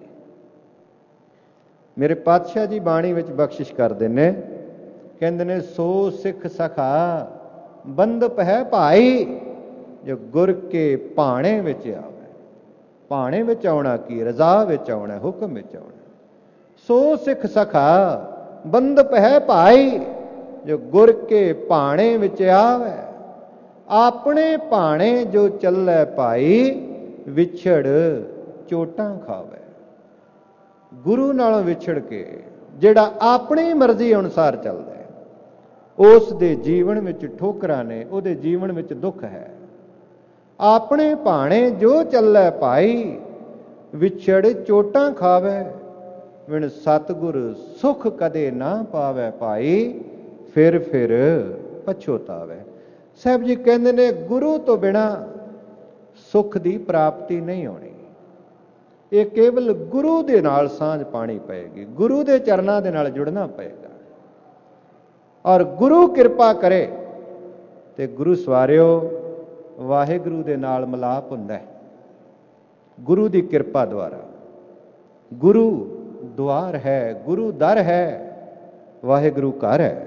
ਮੇਰੇ ਪਾਤਸ਼ਾਹ ਜੀ ਬਾਣੀ ਵਿੱਚ ਬਖਸ਼ਿਸ਼ ਕਰਦੇ ਨੇ, ਕਹਿੰਦੇ ਨੇ ਸੋ ਸਿੱਖ ਸਖਾ ਬੰਧਪ ਹੈ ਭਾਈ, ਜੋ ਗੁਰ ਕੇ ਭਾਣੇ ਵਿੱਚ ਆਵੇ। ਭਾਣੇ ਵਿੱਚ ਆਉਣਾ ਕੀ? ਰਜ਼ਾ ਵਿੱਚ ਆਉਣਾ, ਹੁਕਮ ਵਿੱਚ ਆਉਣਾ। ਸੋ ਸਿੱਖ ਸਖਾ ਬੰਧਪ ਹੈ ਭਾਈ, ਜੋ ਗੁਰ ਕੇ ਭਾਣੇ ਵਿੱਚ ਆਵੇ। ਆਪਣੇ ਭਾਣੇ ਜੋ ਚੱਲੇ ਭਾਈ, ਵਿਛੜ ਚੋਟਾਂ ਖਾਵੇ। ਗੁਰੂ ਨਾਲੋਂ ਵਿਛੜ ਕੇ ਜਿਹੜਾ ਆਪਣੀ ਮਰਜ਼ੀ ਅਨੁਸਾਰ ਚੱਲਦਾ ਹੈ, ਉਸ ਦੇ ਜੀਵਨ ਵਿੱਚ ਠੋਕਰਾਂ ਨੇ, ਉਹਦੇ ਜੀਵਨ ਵਿੱਚ ਦੁੱਖ ਹੈ। ਆਪਣੇ ਭਾਣੇ ਜੋ ਚੱਲੇ ਭਾਈ, ਵਿਛੜ ਚੋਟਾਂ ਖਾਵੇ। ਵਿਣ ਸਤਿਗੁਰ ਸੁਖ ਕਦੇ ਨਾ ਪਾਵੇ ਭਾਈ, ਫਿਰ ਫਿਰ ਪਛੋਤਾਵੇ। ਸਾਹਿਬ ਜੀ ਕਹਿੰਦੇ ਨੇ ਗੁਰੂ ਤੋਂ ਬਿਨਾ ਸੁਖ ਦੀ ਪ੍ਰਾਪਤੀ ਨਹੀਂ ਹੋਣੀ। ਇਹ ਕੇਵਲ ਗੁਰੂ ਦੇ ਨਾਲ ਸਾਂਝ ਪਾਣੀ ਪਏਗੀ, ਗੁਰੂ ਦੇ ਚਰਨਾਂ ਦੇ ਨਾਲ ਜੁੜਨਾ ਪਏਗਾ। ਔਰ ਗੁਰੂ ਕਿਰਪਾ ਕਰੇ ਤੇ ਗੁਰੂ ਸਵਾਰਿਓ ਵਾਹਿਗੁਰੂ ਦੇ ਨਾਲ ਮਿਲਾਪ ਹੁੰਦਾ ਹੈ। ਗੁਰੂ ਦੀ ਕਿਰਪਾ ਦੁਆਰਾ। ਗੁਰੂ ਦੁਆਰ ਹੈ, ਗੁਰੂ ਦਰ ਹੈ, ਵਾਹਿਗੁਰੂ ਘਰ ਹੈ।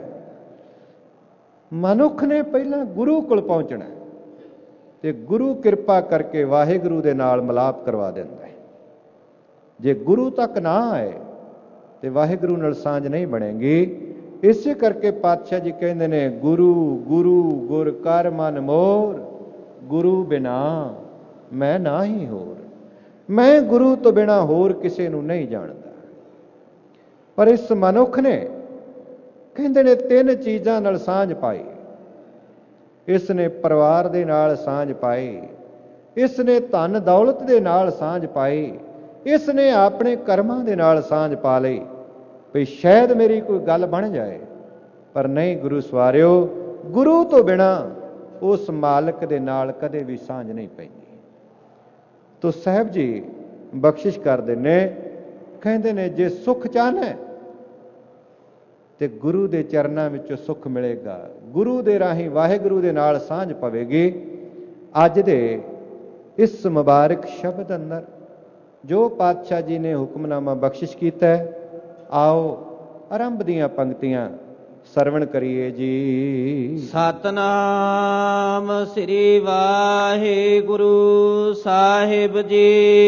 ਮਨੁੱਖ ਨੇ ਪਹਿਲਾਂ ਗੁਰੂ ਕੋਲ ਪਹੁੰਚਣਾ ਤੇ ਗੁਰੂ ਕਿਰਪਾ ਕਰਕੇ ਵਾਹਿਗੁਰੂ ਦੇ ਨਾਲ ਮਿਲਾਪ ਕਰਵਾ ਦਿੰਦਾ ਹੈ। ਜੇ ਗੁਰੂ ਤੱਕ ਨਾ ਆਏ ਤੇ ਵਾਹਿਗੁਰੂ ਨਾਲ ਸਾਂਝ ਨਹੀਂ ਬਣੇਗੀ। ਇਸੇ ਕਰਕੇ ਪਾਤਸ਼ਾਹ ਜੀ ਕਹਿੰਦੇ ਨੇ ਗੁਰੂ ਗੁਰੂ ਗੁਰ ਕਰ ਮਨ ਮੋਰ, ਗੁਰੂ ਬਿਨਾ ਮੈਂ ਨਾ ਹੀ ਹੋਰ। ਮੈਂ ਗੁਰੂ ਤੋਂ ਬਿਨਾ ਹੋਰ ਕਿਸੇ ਨੂੰ ਨਹੀਂ ਜਾਣਦਾ। ਪਰ ਇਸ ਮਨੁੱਖ ਨੇ ਕਹਿੰਦੇ ਨੇ ਤਿੰਨ ਚੀਜ਼ਾਂ ਨਾਲ ਸਾਂਝ ਪਾਈ। ਇਸ ਨੇ ਪਰਿਵਾਰ ਦੇ ਨਾਲ ਸਾਂਝ ਪਾਈ, ਇਸ ਨੇ ਧਨ ਦੌਲਤ ਦੇ ਨਾਲ ਸਾਂਝ ਪਾਈ, ਇਸ ਨੇ ਆਪਣੇ ਕਰਮਾਂ ਦੇ ਨਾਲ ਸਾਂਝ ਪਾ ਲਈ ਵੀ ਸ਼ਾਇਦ ਮੇਰੀ ਕੋਈ ਗੱਲ ਬਣ ਜਾਏ। ਪਰ ਨਹੀਂ ਗੁਰੂ ਸਵਾਰਿਓ, ਗੁਰੂ ਤੋਂ ਬਿਨਾ ਉਸ ਮਾਲਕ ਦੇ ਨਾਲ ਕਦੇ ਵੀ ਸਾਂਝ ਨਹੀਂ ਪੈਂਦੀ। ਤੋ ਸਾਹਿਬ ਜੀ ਬਖਸ਼ਿਸ਼ ਕਰਦੇ ਨੇ, ਕਹਿੰਦੇ ਨੇ ਜੇ ਸੁੱਖ ਚਾਹਨਾ ਤੇ ਗੁਰੂ ਦੇ ਚਰਨਾਂ ਵਿੱਚੋਂ ਸੁੱਖ ਮਿਲੇਗਾ। ਗੁਰੂ ਦੇ ਰਾਹੀਂ ਵਾਹਿਗੁਰੂ ਦੇ ਨਾਲ ਸਾਂਝ ਪਵੇਗੀ। ਅੱਜ ਦੇ ਇਸ ਮੁਬਾਰਕ ਸ਼ਬਦ ਅੰਦਰ ਜੋ ਪਾਤਸ਼ਾਹ ਜੀ ਨੇ ਹੁਕਮਨਾਮਾ ਬਖਸ਼ਿਸ਼ ਕੀਤਾ ਹੈ, ਆਓ ਆਰੰਭ ਦੀਆਂ ਪੰਕਤੀਆਂ ਸਰਵਣ ਕਰੀਏ ਜੀ।
ਸਤਨਾਮ ਸ੍ਰੀ ਵਾਹਿਗੁਰੂ ਸਾਹਿਬ ਜੀ।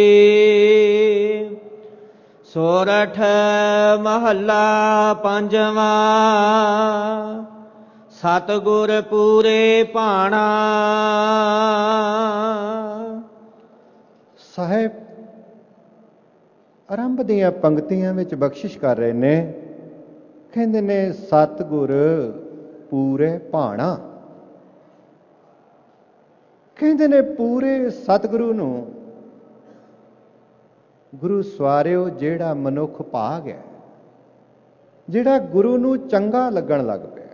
ਸੋਰਠ ਮਹੱਲਾ ਪੰਜਵਾਂ। ਸਤਿਗੁਰ ਪੂਰੇ ਭਾਣਾ।
ਸਾਹਿਬ ਆਰੰਭ ਦੀਆਂ ਪੰਕਤੀਆਂ ਵਿੱਚ ਬਖਸ਼ਿਸ਼ ਕਰ ਰਹੇ ਨੇ, ਕਹਿੰਦੇ ਨੇ ਸਤਿਗੁਰ ਪੂਰੇ ਭਾਣਾ। ਕਹਿੰਦੇ ਨੇ ਪੂਰੇ ਸਤਿਗੁਰੂ ਨੂੰ ਗੁਰੂ ਸਵਾਰਿਓ ਜਿਹੜਾ ਮਨੁੱਖ ਪਾ ਗਿਆ, ਜਿਹੜਾ ਗੁਰੂ ਨੂੰ ਚੰਗਾ ਲੱਗਣ ਲੱਗ ਪਿਆ।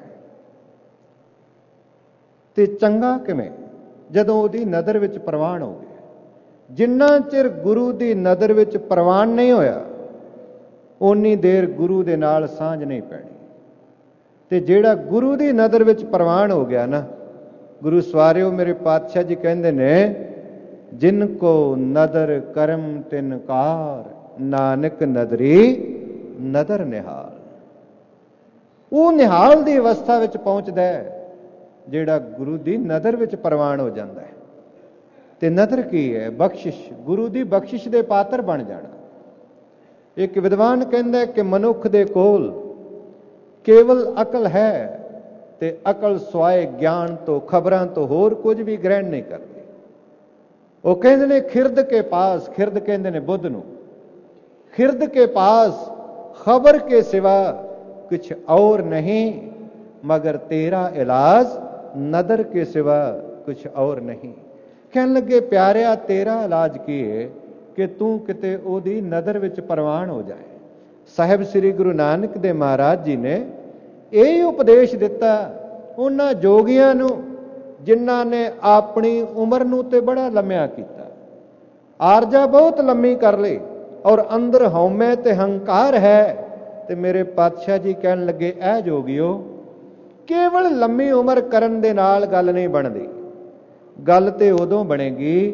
ਤੇ ਚੰਗਾ ਕਿਵੇਂ? ਜਦੋਂ ਉਹਦੀ ਨਜ਼ਰ ਵਿੱਚ ਪ੍ਰਵਾਨ ਹੋ ਗਿਆ। ਜਿੰਨਾ ਚਿਰ ਗੁਰੂ ਦੀ ਨਜ਼ਰ ਵਿੱਚ ਪ੍ਰਵਾਨ ਨਹੀਂ ਹੋਇਆ, ਓਨੀ ਦੇਰ ਗੁਰੂ ਦੇ ਨਾਲ ਸਾਂਝ ਨਹੀਂ ਪੈਣੀ। ਤੇ ਜਿਹੜਾ ਗੁਰੂ ਦੀ ਨਜ਼ਰ ਵਿੱਚ ਪ੍ਰਵਾਨ ਹੋ ਗਿਆ ਨਾ, ਗੁਰੂ ਸਵਾਰਿਓ ਮੇਰੇ ਪਾਤਸ਼ਾਹ ਜੀ ਕਹਿੰਦੇ ਨੇ ਜਿਨ ਕੋ ਨਦਰ ਕਰਮ ਤਿਨ ਕਾਰ, ਨਾਨਕ ਨਦਰੀ ਨਦਰ ਨਿਹਾਲ। ਉਹ ਨਿਹਾਲ ਦੀ ਅਵਸਥਾ ਵਿੱਚ ਪਹੁੰਚਦਾ ਹੈ ਜਿਹੜਾ ਗੁਰੂ ਦੀ ਨਜ਼ਰ ਵਿੱਚ ਪ੍ਰਵਾਨ ਹੋ ਜਾਂਦਾ ਹੈ। ਤੇ ਨਦਰ ਕੀ ਹੈ? ਬਖਸ਼ਿਸ਼, ਗੁਰੂ ਦੀ ਬਖਸ਼ਿਸ਼ ਦੇ ਪਾਤਰ ਬਣ ਜਾਣਾ। ਇੱਕ ਵਿਦਵਾਨ ਕਹਿੰਦਾ ਕਿ ਮਨੁੱਖ ਦੇ ਕੋਲ ਕੇਵਲ ਅਕਲ ਹੈ ਤੇ ਅਕਲ ਸਵਾਏ ਗਿਆਨ ਤੋਂ, ਖਬਰਾਂ ਤੋਂ ਹੋਰ ਕੁਝ ਵੀ ਗ੍ਰਹਿਣ ਨਹੀਂ ਕਰਦੀ। ਉਹ ਕਹਿੰਦੇ ਨੇ ਖਿਰਦ ਕੇ ਪਾਸ, ਖਿਰਦ ਕਹਿੰਦੇ ਨੇ ਬੁੱਧ ਨੂੰ, ਖਿਰਦ ਕੇ ਪਾਸ ਖਬਰ ਕੇ ਸਿਵਾ ਕੁਛ ਔਰ ਨਹੀਂ, ਮਗਰ ਤੇਰਾ ਇਲਾਜ ਨਦਰ ਕੇ ਸਿਵਾ ਕੁਛ ਔਰ ਨਹੀਂ। ਕਹਿਣ ਲੱਗੇ ਪਿਆਰਿਆ ਤੇਰਾ ਇਲਾਜ ਕੀ ਹੈ ਕਿ ਤੂੰ ਕਿਤੇ ਉਹਦੀ ਨਜ਼ਰ ਵਿੱਚ ਪ੍ਰਵਾਨ ਹੋ ਜਾਏ। ਸਾਹਿਬ ਸ੍ਰੀ ਗੁਰੂ ਨਾਨਕ ਦੇਵ ਮਹਾਰਾਜ ਜੀ ਨੇ ਇਹ ਉਪਦੇਸ਼ ਦਿੱਤਾ ਉਹਨਾਂ ਜੋਗੀਆਂ ਨੂੰ ਜਿਨ੍ਹਾਂ ਨੇ ਆਪਣੀ ਉਮਰ ਨੂੰ ਤੇ ਬੜਾ ਲੰਮਿਆ ਕੀਤਾ, ਆਰਜਾ ਬਹੁਤ ਲੰਮੀ ਕਰ ਲਈ ਔਰ ਅੰਦਰ ਹਉਮੈ ਤੇ ਹੰਕਾਰ ਹੈ। ਤੇ ਮੇਰੇ ਪਾਤਸ਼ਾਹ ਜੀ ਕਹਿਣ ਲੱਗੇ ਇਹ ਜੋਗਿਓ, ਕੇਵਲ ਲੰਮੀ ਉਮਰ ਕਰਨ ਦੇ ਨਾਲ ਗੱਲ ਨਹੀਂ ਬਣਦੀ। ਗੱਲ ਤੇ ਉਦੋਂ ਬਣੇਗੀ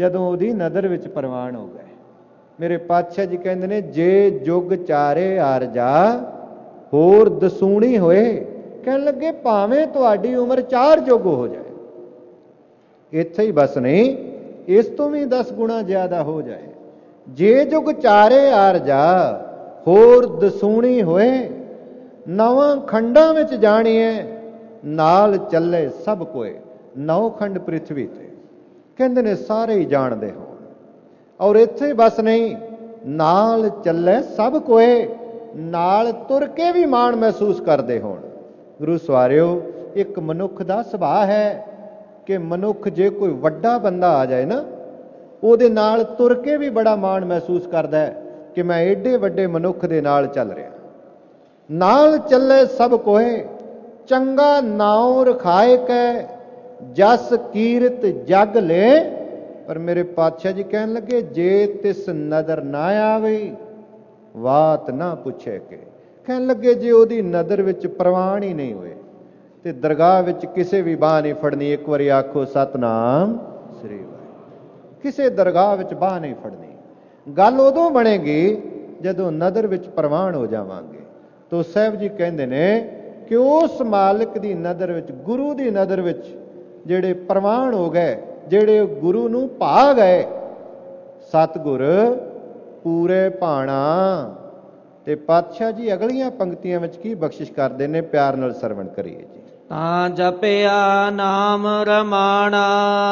ਜਦੋਂ ਉਹਦੀ ਨਦਰ ਵਿੱਚ ਪ੍ਰਵਾਨ ਹੋ ਗਏ। ਮੇਰੇ ਪਾਤਸ਼ਾਹ ਜੀ ਕਹਿੰਦੇ ਨੇ, ਜੇ ਜੁਗ ਚਾਰੇ ਆਰਜਾ ਹੋਰ ਦਸੂਣੀ ਹੋਏ, ਕਹਿਣ ਲੱਗੇ ਭਾਵੇਂ ਤੁਹਾਡੀ ਉਮਰ ਚਾਰ ਜੁਗ ਹੋ ਜਾਏ, ਇੱਥੇ ਹੀ ਬਸ ਨਹੀਂ, ਇਸ ਤੋਂ ਵੀ ਦਸ ਗੁਣਾ ਜ਼ਿਆਦਾ ਹੋ ਜਾਏ। ਜੇ ਜੁਗ ਚਾਰੇ ਆਰਜਾ ਹੋਰ ਦਸੂਣੀ ਹੋਏ, ਨਵਾਂ ਖੰਡਾਂ ਵਿੱਚ ਜਾਣੀਏ, ਨਾਲ ਚੱਲੇ ਸਭ ਕੋਏ। ਨੌ ਖੰਡ ਪ੍ਰਿਥਵੀ ਤੇ ਕਹਿੰਦੇ ਨੇ ਸਾਰੇ ਹੀ ਜਾਣਦੇ ਹੋਣ, ਔਰ ਇੱਥੇ ਬਸ ਨਹੀਂ, ਨਾਲ ਚੱਲੇ ਸਭ ਕੋਏ, ਨਾਲ ਤੁਰ ਕੇ ਵੀ ਮਾਣ ਮਹਿਸੂਸ ਕਰਦੇ ਹੋਣ। ਗੁਰੂ ਸਵਾਰਿਓ, ਇੱਕ ਮਨੁੱਖ ਦਾ ਸੁਭਾਅ ਹੈ ਕਿ ਮਨੁੱਖ ਜੇ ਕੋਈ ਵੱਡਾ ਬੰਦਾ ਆ ਜਾਏ ਨਾ, ਉਹਦੇ ਨਾਲ ਤੁਰ ਕੇ ਵੀ ਬੜਾ ਮਾਣ ਮਹਿਸੂਸ ਕਰਦਾ ਹੈ ਕਿ ਮੈਂ ਏਡੇ ਵੱਡੇ ਮਨੁੱਖ ਦੇ ਨਾਲ ਚੱਲ ਰਿਹਾ। ਨਾਲ ਚੱਲੇ ਸਭ ਕੋਏ, ਚੰਗਾ ਨਾਉ ਰਖਾਏ ਕੈ, ਜਸ ਕੀਰਤ ਜਗ ਲੈ। ਪਰ ਮੇਰੇ ਪਾਤਸ਼ਾਹ ਜੀ ਕਹਿਣ ਲੱਗੇ, ਜੇ ਤਿਸ ਨਦਰ ਨਾ ਆਵੇ, ਬਾਤ ਨਾ ਪੁੱਛੇ ਕੇ। ਕਹਿਣ ਲੱਗੇ, ਜੇ ਉਹਦੀ ਨਦਰ ਵਿੱਚ ਪ੍ਰਵਾਨ ਹੀ ਨਹੀਂ ਹੋਏ ਤੇ ਦਰਗਾਹ ਵਿੱਚ ਕਿਸੇ ਵੀ ਬਾਹ ਨਹੀਂ ਫੜਨੀ। ਇੱਕ ਵਾਰੀ ਆਖੋ ਸਤਨਾਮ ਸ੍ਰੀ ਵਾਹਿਗੁਰੂ। ਕਿਸੇ ਦਰਗਾਹ ਵਿੱਚ ਬਾਹ ਨਹੀਂ ਫੜਨੀ। ਗੱਲ ਉਦੋਂ ਬਣੇਗੀ ਜਦੋਂ ਨਦਰ ਵਿੱਚ ਪ੍ਰਵਾਨ ਹੋ ਜਾਵਾਂਗੇ। ਤੋ ਸਾਹਿਬ ਜੀ ਕਹਿੰਦੇ ਨੇ ਕਿ ਉਸ ਮਾਲਕ ਦੀ ਨਦਰ ਵਿੱਚ, ਗੁਰੂ ਦੀ ਨਦਰ ਵਿੱਚ ਜਿਹੜੇ ਪ੍ਰਵਾਨ ਹੋ ਗਏ, ਜਿਹੜੇ ਗੁਰੂ ਨੂੰ ਭਾ ਗਏ, ਸਤਿਗੁਰ ਪੂਰੇ ਭਾਣਾ। ਤੇ ਪਾਤਸ਼ਾਹ ਜੀ ਅਗਲੀਆਂ ਪੰਕਤੀਆਂ ਵਿੱਚ ਕੀ ਬਖਸ਼ਿਸ਼ ਕਰਦੇ ਨੇ, ਪਿਆਰ ਨਾਲ ਸਰਵਣ ਕਰੀਏ ਜੀ।
ਤਾਂ ਜਪਿਆ ਨਾਮ ਰਮਾਣਾ।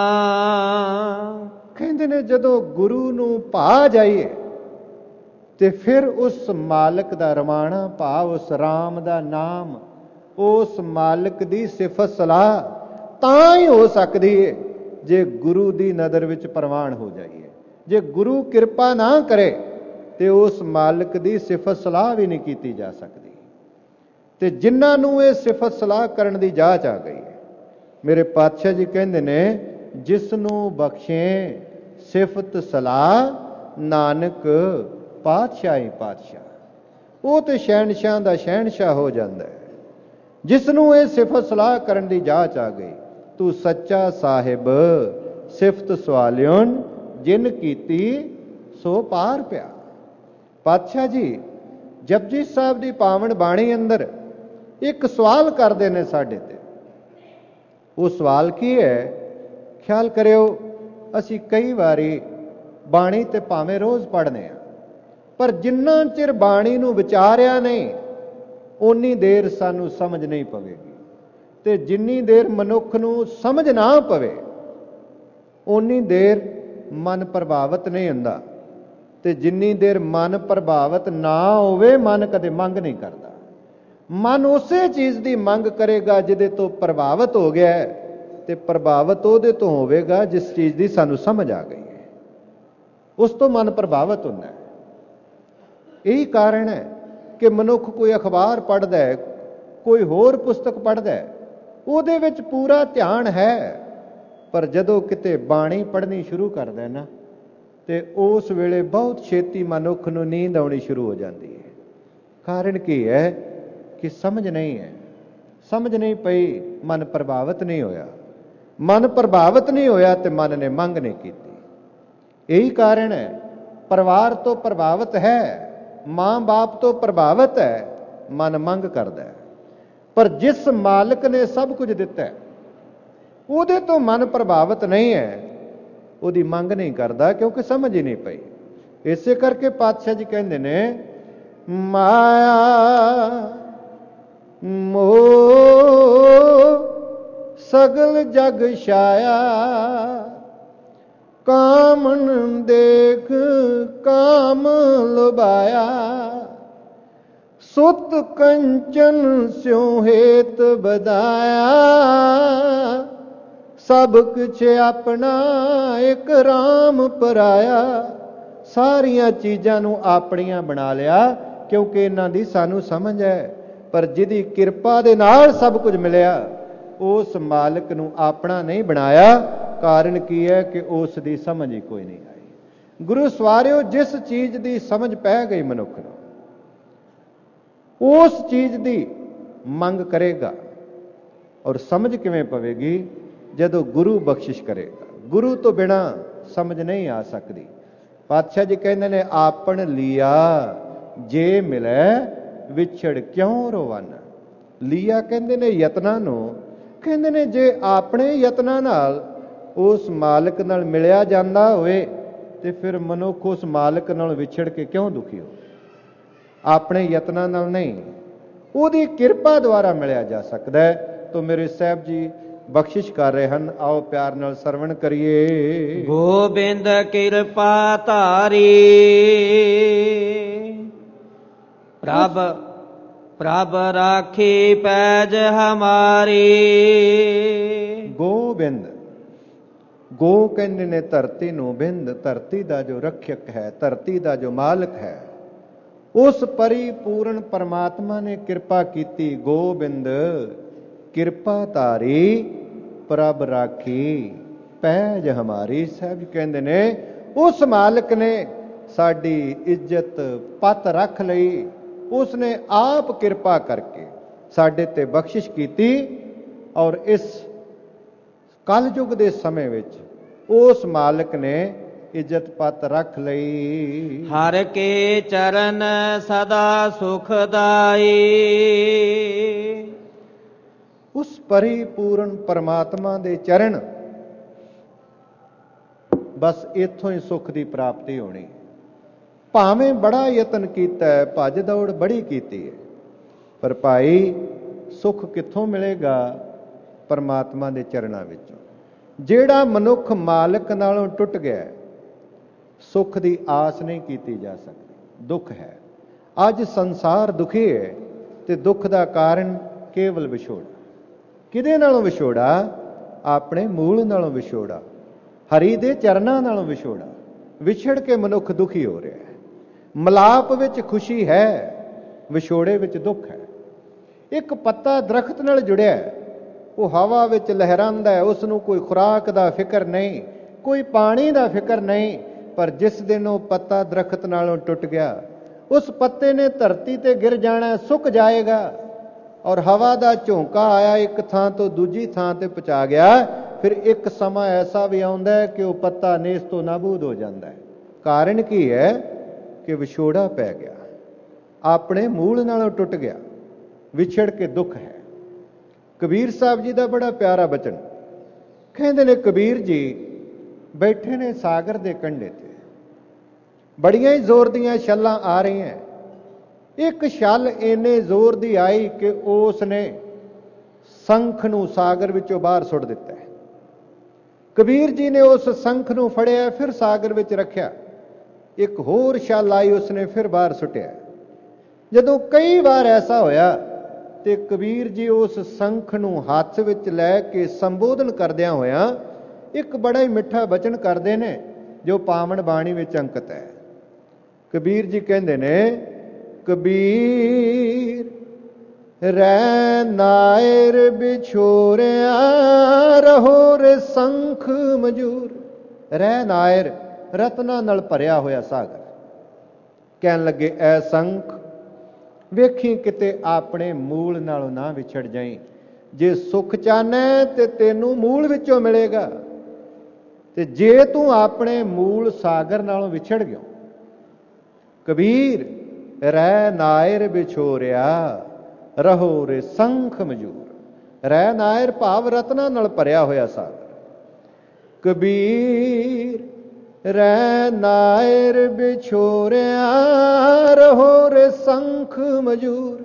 ਕਹਿੰਦੇ ਨੇ ਜਦੋਂ ਗੁਰੂ ਨੂੰ ਭਾ ਜਾਈਏ ਤੇ ਫਿਰ ਉਸ ਮਾਲਕ ਦਾ ਰਮਾਣਾ ਭਾਵ, ਉਸ ਰਾਮ ਦਾ ਨਾਮ, ਉਸ ਮਾਲਕ ਦੀ ਸਿਫਤ ਸਲਾਹ ਤਾਂ ਹੀ ਹੋ ਸਕਦੀ ਹੈ ਜੇ ਗੁਰੂ ਦੀ ਨਦਰ ਵਿੱਚ ਪ੍ਰਵਾਨ ਹੋ ਜਾਈਏ। ਜੇ ਗੁਰੂ ਕਿਰਪਾ ਨਾ ਕਰੇ ਤੇ ਉਸ ਮਾਲਕ ਦੀ ਸਿਫਤ ਸਲਾਹ ਵੀ ਨਹੀਂ ਕੀਤੀ ਜਾ ਸਕਦੀ। ਤੇ ਜਿਨ੍ਹਾਂ ਨੂੰ ਇਹ ਸਿਫਤ ਸਲਾਹ ਕਰਨ ਦੀ ਜਾਚ ਆ ਗਈ ਹੈ, ਮੇਰੇ ਪਾਤਸ਼ਾਹ ਜੀ ਕਹਿੰਦੇ ਨੇ, ਜਿਸ ਨੂੰ ਬਖਸ਼ੇ ਸਿਫਤ ਸਲਾਹ, ਨਾਨਕ ਪਾਤਸ਼ਾਹ ਹੀ ਪਾਤਸ਼ਾਹ। ਉਹ ਤੇ ਸ਼ਹਿਨਸ਼ਾਹ ਦਾ ਸ਼ਹਿਨਸ਼ਾਹ ਹੋ ਜਾਂਦਾ ਹੈ। ਜਿਸ ਨੂੰ ਇਹ ਸਿਫਤ ਸਲਾਹ ਕਰਨ ਦੀ ਜਾਚ ਆ ਗਈ, ਤੂੰ ਸੱਚਾ ਸਾਹਿਬ ਸਿਫਤ ਸਵਾਲਿਓਨ, ਜਿਨ ਕੀਤੀ ਸੋ ਪਾਰ ਪਿਆ। ਪਾਤਸ਼ਾਹ ਜੀ ਜਪਜੀ ਸਾਹਿਬ ਦੀ ਪਾਵਨ ਬਾਣੀ ਅੰਦਰ ਇੱਕ ਸਵਾਲ ਕਰਦੇ ਨੇ ਸਾਡੇ ਤੇ। ਉਹ ਸਵਾਲ ਕੀ ਹੈ? ਖਿਆਲ ਕਰਿਓ, ਅਸੀਂ ਕਈ ਵਾਰੀ ਬਾਣੀ ਤੇ ਭਾਵੇਂ ਰੋਜ਼ ਪੜ੍ਹਨੇ ਆ, ਪਰ ਜਿੰਨਾ ਚਿਰ ਬਾਣੀ ਨੂੰ ਵਿਚਾਰਿਆ ਨਹੀਂ, ਓਨੀ ਦੇਰ ਸਾਨੂੰ ਸਮਝ ਨਹੀਂ ਪਵੇਗੀ। ਤੇ ਜਿੰਨੀ ਦੇਰ ਮਨੁੱਖ ਨੂੰ ਸਮਝ ਨਾ ਪਵੇ, ਓਨੀ ਦੇਰ ਮਨ ਪ੍ਰਭਾਵਿਤ ਨਹੀਂ ਹੁੰਦਾ। ਤੇ ਜਿੰਨੀ ਦੇਰ ਮਨ ਪ੍ਰਭਾਵਿਤ ਨਾ ਹੋਵੇ, ਮਨ ਕਦੇ ਮੰਗ ਨਹੀਂ ਕਰਦਾ। ਮਨ ਉਸੇ ਚੀਜ਼ ਦੀ ਮੰਗ ਕਰੇਗਾ ਜਿਹਦੇ ਤੋਂ ਪ੍ਰਭਾਵਿਤ ਹੋ ਗਿਆ ਹੈ, ਤੇ ਪ੍ਰਭਾਵਿਤ ਉਹਦੇ ਤੋਂ ਹੋਵੇਗਾ ਜਿਸ ਚੀਜ਼ ਦੀ ਸਾਨੂੰ ਸਮਝ ਆ ਗਈ ਹੈ। ਉਸ ਤੋਂ ਮਨ ਪ੍ਰਭਾਵਿਤ ਹੁੰਦਾ ਹੈ। ਇਹੀ ਕਾਰਨ ਹੈ ਕਿ ਮਨੁੱਖ ਕੋਈ ਅਖਬਾਰ ਪੜ੍ਹਦਾ ਹੈ, ਕੋਈ ਹੋਰ ਪੁਸਤਕ ਪੜ੍ਹਦਾ ਹੈ, ਉਹਦੇ ਵਿੱਚ ਪੂਰਾ ਧਿਆਨ ਹੈ, ਪਰ ਜਦੋਂ ਕਿਤੇ ਬਾਣੀ ਪੜ੍ਹਨੀ ਸ਼ੁਰੂ ਕਰਦਾ ਨਾ, ਤੇ ਉਸ ਵੇਲੇ ਬਹੁਤ ਛੇਤੀ ਮਨੁੱਖ ਨੂੰ ਨੀਂਦ ਆਉਣੀ ਸ਼ੁਰੂ ਹੋ ਜਾਂਦੀ ਹੈ। ਕਾਰਨ ਕੀ ਹੈ? ਕਿ ਸਮਝ ਨਹੀਂ ਹੈ। ਸਮਝ ਨਹੀਂ ਪਈ, ਮਨ ਪ੍ਰਭਾਵਿਤ ਨਹੀਂ ਹੋਇਆ। ਮਨ ਪ੍ਰਭਾਵਿਤ ਨਹੀਂ ਹੋਇਆ ਤੇ ਮਨ ਨੇ ਮੰਗ ਨਹੀਂ ਕੀਤੀ। ਇਹੀ ਕਾਰਨ ਹੈ, ਪਰਿਵਾਰ ਤੋਂ ਪ੍ਰਭਾਵਿਤ ਹੈ, ਮਾਂ ਬਾਪ ਤੋਂ ਪ੍ਰਭਾਵਿਤ ਹੈ, ਮਨ ਮੰਗ ਕਰਦਾ ਹੈ। ਪਰ ਜਿਸ ਮਾਲਕ ਨੇ ਸਭ ਕੁਝ ਦਿੱਤਾ ਹੈ, ਉਹਦੇ ਤੋਂ ਮਨ ਪ੍ਰਭਾਵਿਤ ਨਹੀਂ ਹੈ, ਉਹਦੀ ਮੰਗ ਨਹੀਂ ਕਰਦਾ, ਕਿਉਂਕਿ ਸਮਝ ਹੀ ਨਹੀਂ ਪਈ। ਇਸੇ ਕਰਕੇ ਪਾਤਸ਼ਾਹ ਜੀ ਕਹਿੰਦੇ ਨੇ, ਮਾਇਆ ਮੋਹ ਸਗਲ ਜਗ ਛਾਇਆ, ਕਾਮਨ ਦੇਖ ਕਾਮ ਲੁਭਾਇਆ, ਸੁਤ ਕੰਚਨ ਸਿਉ ਹੇਤ ਬਦਾਇਆ, ਸਭ ਕੁਛ ਆਪਣਾ ਇੱਕ ਰਾਮ ਪਰਾਇਆ। ਸਾਰੀਆਂ ਚੀਜ਼ਾਂ ਨੂੰ ਆਪਣੀਆਂ ਬਣਾ ਲਿਆ, ਕਿਉਂਕਿ ਇਹਨਾਂ ਦੀ ਸਾਨੂੰ ਸਮਝ ਹੈ। ਪਰ ਜਿਹਦੀ ਕਿਰਪਾ ਦੇ ਨਾਲ ਸਭ ਕੁਝ ਮਿਲਿਆ, ਉਸ ਮਾਲਕ ਨੂੰ ਆਪਣਾ ਨਹੀਂ ਬਣਾਇਆ। ਕਾਰਨ ਕੀ ਹੈ? ਕਿ ਉਸ ਦੀ ਸਮਝ ਹੀ ਕੋਈ ਨਹੀਂ ਆਈ। ਗੁਰੂ ਸਵਾਰਿਓ, ਜਿਸ ਚੀਜ਼ ਦੀ ਸਮਝ ਪੈ ਗਈ ਮਨੁੱਖ ਨੂੰ, ਉਸ ਚੀਜ਼ ਦੀ ਮੰਗ ਕਰੇਗਾ। ਔਰ ਸਮਝ ਕਿਵੇਂ ਪਵੇਗੀ? ਜਦੋਂ ਗੁਰੂ ਬਖਸ਼ਿਸ਼ ਕਰੇਗਾ। ਗੁਰੂ ਤੋਂ ਬਿਨਾਂ ਸਮਝ ਨਹੀਂ ਆ ਸਕਦੀ। ਪਾਤਸ਼ਾਹ ਜੀ ਕਹਿੰਦੇ ਨੇ ਆਪਣ ਲੀਆ ਜੇ ਮਿਲੈ ਵਿਛੜ ਕਿਉਂ ਰੋਵਨ। ਲੀਆ ਕਹਿੰਦੇ ਨੇ ਯਤਨਾਂ ਨੂੰ। ਕਹਿੰਦੇ ਨੇ ਜੇ ਆਪਣੇ ਯਤਨਾਂ ਨਾਲ ਉਸ ਮਾਲਕ ਨਾਲ ਮਿਲਿਆ ਜਾਂਦਾ ਹੋਵੇ ਤੇ ਫਿਰ ਮਨੁੱਖ ਉਸ ਮਾਲਕ ਨਾਲ ਵਿਛੜ ਕੇ ਕਿਉਂ ਦੁਖੀ ਹੋ। ਆਪਣੇ ਯਤਨਾਂ ਨਾਲ ਨਹੀਂ, ਉਹਦੀ ਕਿਰਪਾ ਦੁਆਰਾ ਮਿਲਿਆ ਜਾ ਸਕਦਾ ਹੈ। ਤੋ ਮੇਰੇ ਸਾਹਿਬ ਜੀ ਬਖਸ਼ਿਸ਼ ਕਰ ਰਹੇ ਹਨ, ਆਓ ਪਿਆਰ ਨਾਲ ਸਰਵਣ ਕਰੀਏ।
ਗੋਬਿੰਦ ਕਿਰਪਾ ਧਾਰੀ ਪ੍ਰਭ ਪ੍ਰਭ ਰਾਖੀ ਪੈਜ ਹਮਾਰੀ।
ਗੋਬਿੰਦ, ਗੋ ਕਹਿੰਦੇ ਨੇ ਧਰਤੀ ਨੂੰ, ਬਿੰਦ ਧਰਤੀ ਦਾ ਜੋ ਰੱਖਿਅਕ ਹੈ, ਧਰਤੀ ਦਾ ਜੋ ਮਾਲਕ ਹੈ, ਉਸ ਪਰਿਪੂਰਨ ਪਰਮਾਤਮਾ ਨੇ ਕਿਰਪਾ ਕੀਤੀ। ਗੋਬਿੰਦ ਕਿਰਪਾ ਧਾਰੀ ਪ੍ਰਭ ਰਾਖੀ ਪੈਜ ਹਮਾਰੀ। ਸਾਹਿਬ ਕਹਿੰਦੇ ਨੇ ਉਸ ਮਾਲਕ ਨੇ ਸਾਡੀ ਇੱਜ਼ਤ ਪੱਤ ਰੱਖ ਲਈ। ਉਸ ਨੇ ਆਪ ਕਿਰਪਾ ਕਰਕੇ ਸਾਡੇ ਤੇ ਬਖਸ਼ਿਸ਼ ਕੀਤੀ ਔਰ ਇਸ ਕਲਯੁਗ ਦੇ ਸਮੇਂ ਵਿੱਚ ਉਸ ਮਾਲਕ ਨੇ ਇੱਜ਼ਤ ਪੱਤ ਰੱਖ ਲਈ।
ਹਰ ਕੇ ਚਰਨ ਸਦਾ ਸੁਖਦਾਈ।
ਉਸ ਪਰਿਪੂਰਨ ਪਰਮਾਤਮਾ ਦੇ ਚਰਨ, ਬਸ ਇੱਥੋਂ ਹੀ ਸੁੱਖ ਦੀ ਪ੍ਰਾਪਤੀ ਹੋਣੀ। ਭਾਵੇਂ ਬੜਾ ਯਤਨ ਕੀਤਾ ਹੈ, ਭੱਜ ਦੌੜ ਬੜੀ ਕੀਤੀ ਹੈ, ਪਰ ਭਾਈ ਸੁੱਖ ਕਿੱਥੋਂ ਮਿਲੇਗਾ? ਪਰਮਾਤਮਾ ਦੇ ਚਰਨਾਂ ਵਿੱਚੋਂ। ਜਿਹੜਾ ਮਨੁੱਖ ਮਾਲਕ ਨਾਲੋਂ ਟੁੱਟ ਗਿਆ, ਸੁੱਖ ਦੀ ਆਸ ਨਹੀਂ ਕੀਤੀ ਜਾ ਸਕਦੀ। ਦੁੱਖ ਹੈ। ਅੱਜ ਸੰਸਾਰ ਦੁਖੀ ਹੈ ਤੇ ਦੁੱਖ ਦਾ ਕਾਰਨ ਕੇਵਲ ਵਿਛੋੜਾ। ਕਿਹਦੇ ਨਾਲੋਂ ਵਿਛੋੜਾ? ਆਪਣੇ ਮੂਲ ਨਾਲੋਂ ਵਿਛੋੜਾ, ਹਰੀ ਦੇ ਚਰਨਾਂ ਨਾਲੋਂ ਵਿਛੋੜਾ। ਵਿਛੜ ਕੇ ਮਨੁੱਖ ਦੁਖੀ ਹੋ ਰਿਹਾ ਹੈ। ਮਲਾਪ ਵਿੱਚ ਖੁਸ਼ੀ ਹੈ, ਵਿਛੋੜੇ ਵਿੱਚ ਦੁੱਖ ਹੈ। ਇੱਕ ਪੱਤਾ ਦਰਖਤ ਨਾਲ ਜੁੜਿਆ ਹੈ, ਉਹ ਹਵਾ ਵਿੱਚ ਲਹਿਰਾਂਦਾ ਹੈ, ਉਸ ਨੂੰ ਕੋਈ ਖੁਰਾਕ ਦਾ ਫਿਕਰ ਨਹੀਂ, ਕੋਈ ਪਾਣੀ ਦਾ ਫਿਕਰ ਨਹੀਂ। ਪਰ ਜਿਸ ਦਿਨ ਉਹ ਪੱਤਾ ਦਰਖਤ ਨਾਲੋਂ ਟੁੱਟ ਗਿਆ, ਉਸ ਪੱਤੇ ਨੇ ਧਰਤੀ ਤੇ ਗਿਰ ਜਾਣਾ, ਸੁੱਕ ਜਾਏਗਾ। ਔਰ ਹਵਾ ਦਾ ਝੋਂਕਾ ਆਇਆ, ਇੱਕ ਥਾਂ ਤੋਂ ਦੂਜੀ ਥਾਂ ਤੇ ਪਹੁੰਚਾ ਗਿਆ। ਫਿਰ ਇੱਕ ਸਮਾਂ ਐਸਾ ਵੀ ਆਉਂਦਾ ਹੈ ਕਿ ਉਹ ਪੱਤਾ ਨੇਸ ਤੋਂ ਨਾਬੂਦ ਹੋ ਜਾਂਦਾ ਹੈ। ਕਾਰਨ ਕੀ ਹੈ? ਕਿ ਵਿਛੋੜਾ ਪੈ ਗਿਆ, ਆਪਣੇ ਮੂਲ ਨਾਲੋਂ ਟੁੱਟ ਗਿਆ, ਵਿਛੜ ਕੇ ਦੁੱਖ ਹੈ। ਕਬੀਰ ਸਾਹਿਬ ਜੀ ਦਾ ਬੜਾ ਪਿਆਰਾ ਬਚਨ, ਕਹਿੰਦੇ ਨੇ ਕਬੀਰ ਜੀ ਬੈਠੇ ਨੇ ਸਾਗਰ ਦੇ ਕੰਢੇ ਤੇ, ਬੜੀਆਂ ਹੀ ਜ਼ੋਰ ਦੀਆਂ ਛੱਲਾਂ ਆ ਰਹੀਆਂ। ਇੱਕ ਛੱਲ ਇੰਨੇ ਜ਼ੋਰ ਦੀ ਆਈ ਕਿ ਉਸ ਨੇ ਸੰਖ ਨੂੰ ਸਾਗਰ ਵਿੱਚੋਂ ਬਾਹਰ ਸੁੱਟ ਦਿੱਤਾ। ਕਬੀਰ ਜੀ ਨੇ ਉਸ ਸੰਖ ਨੂੰ ਫੜਿਆ, ਫਿਰ ਸਾਗਰ ਵਿੱਚ ਰੱਖਿਆ। ਇੱਕ ਹੋਰ ਛੱਲ ਆਈ, ਉਸਨੇ ਫਿਰ ਬਾਹਰ ਸੁੱਟਿਆ। ਜਦੋਂ ਕਈ ਵਾਰ ਐਸਾ ਹੋਇਆ ਤੇ ਕਬੀਰ ਜੀ ਉਸ ਸੰਖ ਨੂੰ ਹੱਥ ਵਿੱਚ ਲੈ ਕੇ ਸੰਬੋਧਨ ਕਰਦਿਆਂ ਹੋਇਆਂ ਇੱਕ ਬੜਾ ਹੀ ਮਿੱਠਾ ਬਚਨ ਕਰਦੇ ਨੇ, ਜੋ ਪਾਵਨ ਬਾਣੀ ਵਿੱਚ ਅੰਕਿਤ ਹੈ। ਕਬੀਰ ਜੀ ਕਹਿੰਦੇ ਨੇ, ਕਬੀਰ ਰਹਿ ਨਾਇਰ ਵਿਛੋਰਿਆ ਰਹੋ ਰੇ ਸੰਖ ਮਜੂਰ। ਰਹਿ ਨਾਇਰ, ਰਤਨਾਂ ਨਾਲ ਭਰਿਆ ਹੋਇਆ ਸਾਗਰ। ਕਹਿਣ ਲੱਗੇ ਐ ਸੰਖ, ਵੇਖੀ ਕਿਤੇ ਆਪਣੇ ਮੂਲ ਨਾਲੋਂ ਨਾ ਵਿਛੜ ਜਾਈ। ਜੇ ਸੁੱਖ ਚਾਹਨਾ ਤੇ ਤੈਨੂੰ ਮੂਲ ਵਿੱਚੋਂ ਮਿਲੇਗਾ, ਤੇ ਜੇ ਤੂੰ ਆਪਣੇ ਮੂਲ ਸਾਗਰ ਨਾਲੋਂ ਵਿਛੜ ਗਿਆ। ਕਬੀਰ ਰਹਿ ਨਾਇਰ ਵਿਛੋਰਿਆ ਰਹੋ ਰੇ ਸੰਖ ਮਜੂਰ। ਰਹਿ ਨਾਇਰ ਭਾਵ ਰਤਨਾਂ ਨਾਲ ਭਰਿਆ ਹੋਇਆ ਸਾਗਰ। ਕਬੀਰ ਰਹਿ ਨਾਇਰ ਵਿਛੋਰਿਆ ਰਹੋ ਰੇ ਸੰਖ ਮਜੂਰ।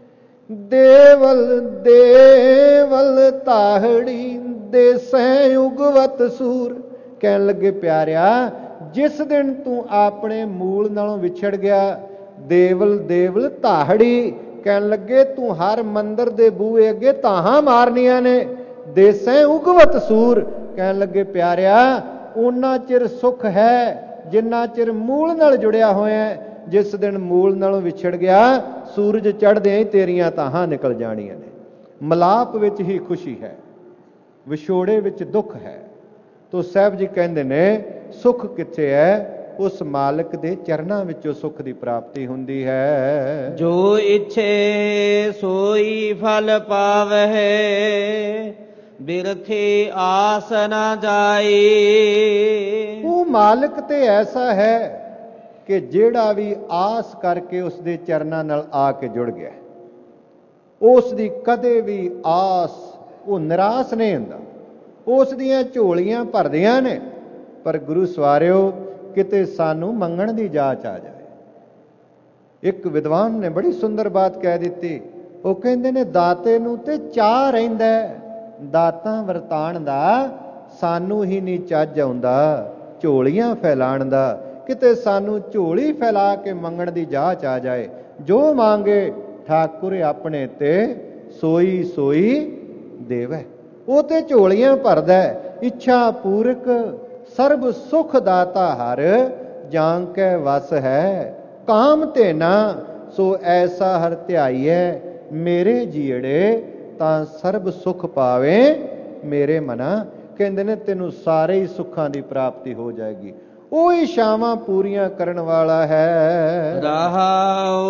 ਦੇਵਲ ਦੇਵਲ ਤਾਹੜੀ ਦੇਸੈ ਉਗਵਤ ਸੂਰ। ਕਹਿਣ ਲੱਗੇ ਪਿਆਰਿਆ, ਜਿਸ ਦਿਨ ਤੂੰ ਆਪਣੇ ਮੂਲ ਨਾਲੋਂ ਵਿਛੜ ਗਿਆ, ਦੇਵਲ ਦੇਵਲ ਤਾਹੜੀ, ਕਹਿਣ ਲੱਗੇ ਤੂੰ ਹਰ ਮੰਦਰ ਦੇ ਬੂਹੇ ਅੱਗੇ ਤਾਹਾਂ ਮਾਰਨੀਆਂ ਨੇ। ਦੇਸੈ ਉਗਵਤ ਸੂਰ, ਕਹਿਣ ਲੱਗੇ ਪਿਆਰਿਆ ਓਨਾ ਚਿਰ ਸੁੱਖ ਹੈ ਜਿੰਨਾ ਚਿਰ ਮੂਲ ਨਾਲ ਜੁੜਿਆ ਹੋਇਆ। ਜਿਸ ਦਿਨ ਮੂਲ ਨਾਲੋਂ ਵਿਛੜ ਗਿਆ, ਸੂਰਜ ਚੜ੍ਹਦਿਆਂ ਹੀ ਤੇਰੀਆਂ ਤਾਹਾਂ ਨਿਕਲ ਜਾਣੀਆਂ ਨੇ। ਮਲਾਪ ਵਿੱਚ ਹੀ ਖੁਸ਼ੀ ਹੈ, ਵਿਛੋੜੇ ਵਿੱਚ ਦੁੱਖ ਹੈ। ਤੋ ਸਾਹਿਬ ਜੀ ਕਹਿੰਦੇ ਨੇ ਸੁੱਖ ਕਿੱਥੇ ਹੈ? ਉਸ ਮਾਲਕ ਦੇ ਚਰਨਾਂ ਵਿੱਚੋਂ ਸੁੱਖ ਦੀ ਪ੍ਰਾਪਤੀ ਹੁੰਦੀ ਹੈ।
ਜੋ ਇੱਛੇ ਸੋਈ ਫਲ ਪਾਵਹਿ, ਬਿਰਥੇ ਆਸ ਨਾ ਜਾਏ।
ਉਹ ਮਾਲਕ ਤੇ ਐਸਾ ਹੈ ਕਿ ਜਿਹੜਾ ਵੀ ਆਸ ਕਰਕੇ ਉਸ ਦੇ ਚਰਨਾਂ ਨਾਲ ਆ ਕੇ ਜੁੜ ਗਿਆ, ਉਸ ਦੀ ਕਦੇ ਵੀ ਆਸ ਉਹ ਨਿਰਾਸ਼ ਨਹੀਂ ਹੁੰਦਾ। ਉਸ ਦੀਆਂ ਝੋਲੀਆਂ ਭਰਦੀਆਂ ਨੇ, ਪਰ ਗੁਰੂ ਸਵਾਰਿਓ ਕਿਤੇ ਸਾਨੂੰ ਮੰਗਣ ਦੀ ਜਾਚ ਆ ਜਾਏ। ਇੱਕ ਵਿਦਵਾਨ ਨੇ ਬੜੀ ਸੁੰਦਰ ਬਾਤ ਕਹਿ ਦਿੱਤੀ। ਉਹ ਕਹਿੰਦੇ ਨੇ ਦਾਤੇ ਨੂੰ ਤੇ ਚਾਅ ਰਹਿੰਦਾ, ਦਾਤਾਂ ਵਰਤਾਣ ਦਾ ਸਾਨੂੰ ਹੀ ਨਹੀਂ ਚੱਜ ਆਉਂਦਾ ਝੋਲੀਆਂ ਫੈਲਾਣ ਦਾ। ਕਿਤੇ ਸਾਨੂੰ ਝੋਲੀ ਫੈਲਾ ਕੇ ਮੰਗਣ ਦੀ ਜਾਚ ਆ ਜਾਏ। ਜੋ ਮੰਗੇ ਠਾਕੁਰ ਆਪਣੇ ਤੇ ਸੋਈ ਸੋਈ ਦੇਵੈ। ਉਹ ਤੇ ਝੋਲੀਆਂ ਭਰਦਾ, ਇੱਛਾ ਪੂਰਕ ਸਰਬ ਸੁਖ ਦਾਤਾ ਹਰ, ਜਾਂ ਕੈ ਵਸ ਹੈ ਕਾਮ ਤੇ ਨਾ ਸੋ ਐਸਾ ਹਰ ਧਿਆਈਐ। ਮੇਰੇ ਜੀੜੇ ਤਾਂ ਸਰਬ ਸੁਖ ਪਾਵੇ ਮੇਰੇ ਮਨਾ। ਕਹਿੰਦੇ ਨੇ ਤੈਨੂੰ ਸਾਰੇ ਹੀ ਸੁੱਖਾਂ ਦੀ ਪ੍ਰਾਪਤੀ ਹੋ ਜਾਏਗੀ। ਉਹ ਹੀ ਇਛਾਵਾਂ ਪੂਰੀਆਂ ਕਰਨ ਵਾਲਾ ਹੈ।
ਰਹਾਉ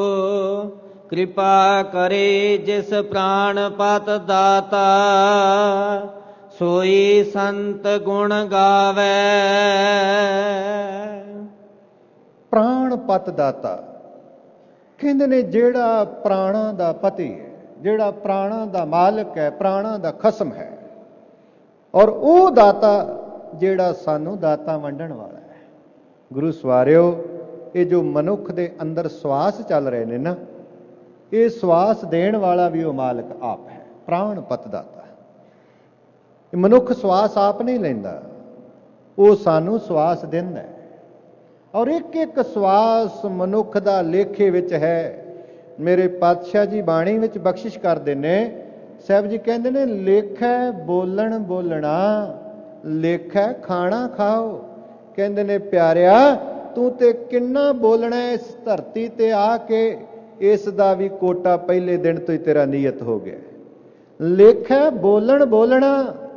ਕਿਰਪਾ ਕਰੇ ਜਿਸ ਪ੍ਰਾਣ ਪਤ ਦਾਤਾ, ਸੋਈ ਸੰਤ ਗੁਣ ਗਾਵੇ।
ਪ੍ਰਾਣ ਪਤ ਦਾਤਾ ਕਹਿੰਦੇ ਨੇ ਜਿਹੜਾ ਪ੍ਰਾਣਾਂ ਦਾ ਪਤੀ ਹੈ, ਜਿਹੜਾ ਪ੍ਰਾਣਾਂ ਦਾ ਮਾਲਕ ਹੈ, ਪ੍ਰਾਣਾਂ ਦਾ ਖਸਮ ਹੈ, ਔਰ ਉਹ ਦਾਤਾ ਜਿਹੜਾ ਸਾਨੂੰ ਦਾਤਾ ਵੰਡਣ ਵਾਲਾ ਹੈ। ਗੁਰੂ ਸਵਾਰਿਓ ਇਹ ਜੋ ਮਨੁੱਖ ਦੇ ਅੰਦਰ ਸਵਾਸ ਚੱਲ ਰਹੇ ਨੇ ਨਾ, ਇਹ ਸਵਾਸ ਦੇਣ ਵਾਲਾ ਵੀ ਉਹ ਮਾਲਕ ਆਪ ਹੈ, ਪ੍ਰਾਣ ਪਤ ਦਾਤਾ। ਇਹ ਮਨੁੱਖ ਸਵਾਸ ਆਪ ਨਹੀਂ ਲੈਂਦਾ, ਉਹ ਸਾਨੂੰ ਸਵਾਸ ਦਿੰਦਾ ਹੈ। ਔਰ ਇੱਕ ਇੱਕ ਸਵਾਸ ਮਨੁੱਖ ਦਾ ਲੇਖੇ ਵਿੱਚ ਹੈ। ਮੇਰੇ ਪਾਤਸ਼ਾਹ ਜੀ ਬਾਣੀ ਵਿੱਚ ਬਖਸ਼ਿਸ਼ ਕਰਦੇ ਨੇ, ਸਾਹਿਬ ਜੀ ਕਹਿੰਦੇ ਨੇ ਲੇਖੈ ਬੋਲਣ ਬੋਲਣਾ, ਲੇਖੈ ਖਾਣਾ ਖਾਓ। ਕਹਿੰਦੇ ਨੇ ਪਿਆਰਿਆ ਤੂੰ ਤੇ ਕਿੰਨਾ ਬੋਲਣਾ ਇਸ ਧਰਤੀ ਤੇ ਆ ਕੇ, ਇਸ ਦਾ ਵੀ ਕੋਟਾ ਪਹਿਲੇ ਦਿਨ ਤੋਂ ਹੀ ਤੇਰਾ ਨਿਯਤ ਹੋ ਗਿਆ। ਲੇਖੈ ਬੋਲਣ ਬੋਲਣਾ,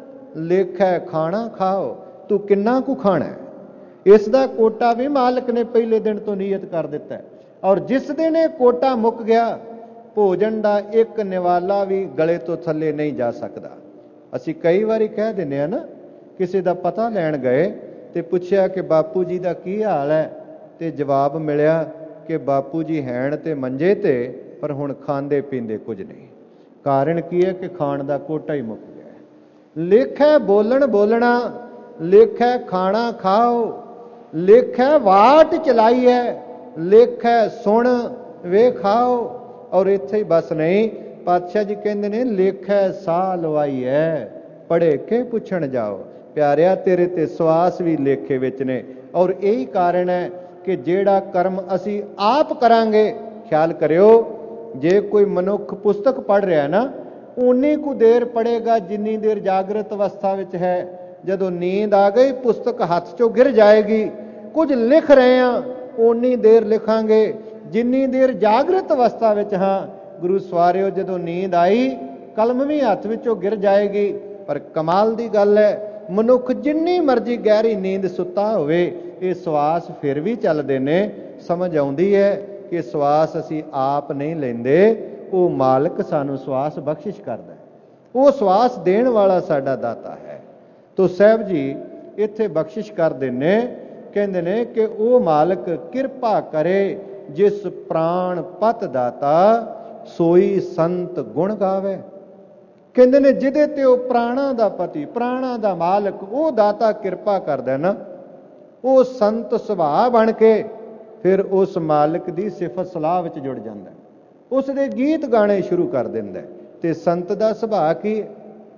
ਲੇਖੈ ਖਾਣਾ ਖਾਓ। ਤੂੰ ਕਿੰਨਾ ਕੁ ਖਾਣਾ, ਇਸ ਦਾ ਕੋਟਾ ਵੀ ਮਾਲਕ ਨੇ ਪਹਿਲੇ ਦਿਨ ਤੋਂ ਨਿਯਤ ਕਰ ਦਿੱਤਾ। ਔਰ ਜਿਸ ਦਿਨ ਇਹ ਕੋਟਾ ਮੁੱਕ ਗਿਆ, ਭੋਜਨ ਦਾ ਇੱਕ ਨਿਵਾਲਾ ਵੀ ਗਲੇ ਤੋਂ ਥੱਲੇ ਨਹੀਂ ਜਾ ਸਕਦਾ। ਅਸੀਂ ਕਈ ਵਾਰੀ ਕਹਿ ਦਿੰਦੇ ਹਾਂ ਨਾ, ਕਿਸੇ ਦਾ ਪਤਾ ਲੈਣ ਗਏ ਤੇ ਪੁੱਛਿਆ ਕਿ ਬਾਪੂ ਜੀ ਦਾ ਕੀ ਹਾਲ ਹੈ, ਤੇ ਜਵਾਬ ਮਿਲਿਆ ਕਿ ਬਾਪੂ ਜੀ ਹੈਣ ਤੇ ਮੰਜੇ ਤੇ, ਪਰ ਹੁਣ ਖਾਂਦੇ ਪੀਂਦੇ ਕੁਝ ਨਹੀਂ। ਕਾਰਨ ਕੀ ਹੈ ਕਿ ਖਾਣ ਦਾ ਕੋਟਾ ਹੀ ਮੁੱਕ ਗਿਆ। ਲੇਖੈ ਬੋਲਣ ਬੋਲਣਾ, ਲੇਖੈ ਖਾਣਾ ਖਾਓ, ਲੇਖੈ ਵਾਟ ਚਲਾਈ ਹੈ, ਲੇਖੈ ਸੁਣ ਵੇ ਖਾਓ। ਔਰ ਇੱਥੇ ਹੀ ਬਸ ਨਹੀਂ, ਪਾਤਸ਼ਾਹ ਜੀ ਕਹਿੰਦੇ ਨੇ ਲੇਖੈ ਸਾਹ ਲਵਾਈ ਹੈ, ਪੜ੍ਹੇ ਕੇ ਪੁੱਛਣ ਜਾਓ। ਪਿਆਰਿਆ ਤੇਰੇ ਤੇ ਸਵਾਸ ਵੀ ਲੇਖੇ ਵਿੱਚ ਨੇ। ਔਰ ਇਹੀ ਕਾਰਨ ਹੈ ਕਿ ਜਿਹੜਾ ਕਰਮ ਅਸੀਂ ਆਪ ਕਰਾਂਗੇ, ਖਿਆਲ ਕਰਿਓ, ਜੇ ਕੋਈ ਮਨੁੱਖ ਪੁਸਤਕ ਪੜ੍ਹ ਰਿਹਾ ਨਾ, ਉਨੀ ਕੁ ਦੇਰ ਪੜ੍ਹੇਗਾ ਜਿੰਨੀ ਦੇਰ ਜਾਗਰਤ ਅਵਸਥਾ ਵਿੱਚ ਹੈ। ਜਦੋਂ ਨੀਂਦ ਆ ਗਈ ਪੁਸਤਕ ਹੱਥ ਚੋਂ ਗਿਰ ਜਾਏਗੀ। ਕੁਝ ਲਿਖ ਰਹੇ ਹਾਂ ਉਨੀ ਦੇਰ ਲਿਖਾਂਗੇ ਜਿੰਨੀ ਦੇਰ ਜਾਗਰਤ ਅਵਸਥਾ ਵਿੱਚ ਹਾਂ। ਗੁਰੂ ਸਵਾਰਿਓ ਜਦੋਂ ਨੀਂਦ ਆਈ ਕਲਮ ਵੀ ਹੱਥ ਵਿੱਚੋਂ ਗਿਰ ਜਾਏਗੀ। ਪਰ ਕਮਾਲ ਦੀ ਗੱਲ ਹੈ, ਮਨੁੱਖ ਜਿੰਨੀ ਮਰਜ਼ੀ ਗਹਿਰੀ ਨੀਂਦ ਸੁੱਤਾ ਹੋਵੇ, ਇਹ ਸਵਾਸ ਫਿਰ ਵੀ ਚੱਲਦੇ ਨੇ। ਸਮਝ ਆਉਂਦੀ ਹੈ ਕਿ ਸਵਾਸ ਅਸੀਂ ਆਪ ਨਹੀਂ ਲੈਂਦੇ, ਉਹ ਮਾਲਕ ਸਾਨੂੰ ਸਵਾਸ ਬਖਸ਼ਿਸ਼ ਕਰਦਾ ਹੈ। ਉਹ ਸਵਾਸ ਦੇਣ ਵਾਲਾ ਸਾਡਾ ਦਾਤਾ ਹੈ। ਤੋ ਸਾਹਿਬ ਜੀ ਇੱਥੇ ਬਖਸ਼ਿਸ਼ ਕਰਦੇ ਨੇ, ਕਹਿੰਦੇ ਨੇ ਕਿ ਉਹ ਮਾਲਕ ਕਿਰਪਾ ਕਰੇ ਜਿਸ ਪ੍ਰਾਣ ਪਤ ਦਾਤਾ, ਸੋਈ ਸੰਤ ਗੁਣ ਗਾਵੇ। ਕਹਿੰਦੇ ਨੇ ਜਿਹਦੇ ਤੇ ਉਹ ਪ੍ਰਾਣਾਂ ਦਾ ਪਤੀ, ਪ੍ਰਾਣਾਂ ਦਾ ਮਾਲਕ, ਉਹ ਦਾਤਾ ਕਿਰਪਾ ਕਰਦਾ ਨਾ, ਉਹ ਸੰਤ ਸੁਭਾਅ ਬਣ ਕੇ ਫਿਰ ਉਸ ਮਾਲਕ ਦੀ ਸਿਫਤ ਸਲਾਹ ਵਿੱਚ ਜੁੜ ਜਾਂਦਾ, ਉਸ ਦੇ ਗੀਤ ਗਾਣੇ ਸ਼ੁਰੂ ਕਰ ਦਿੰਦਾ। ਤੇ ਸੰਤ ਦਾ ਸੁਭਾਅ ਕੀ ਹੈ?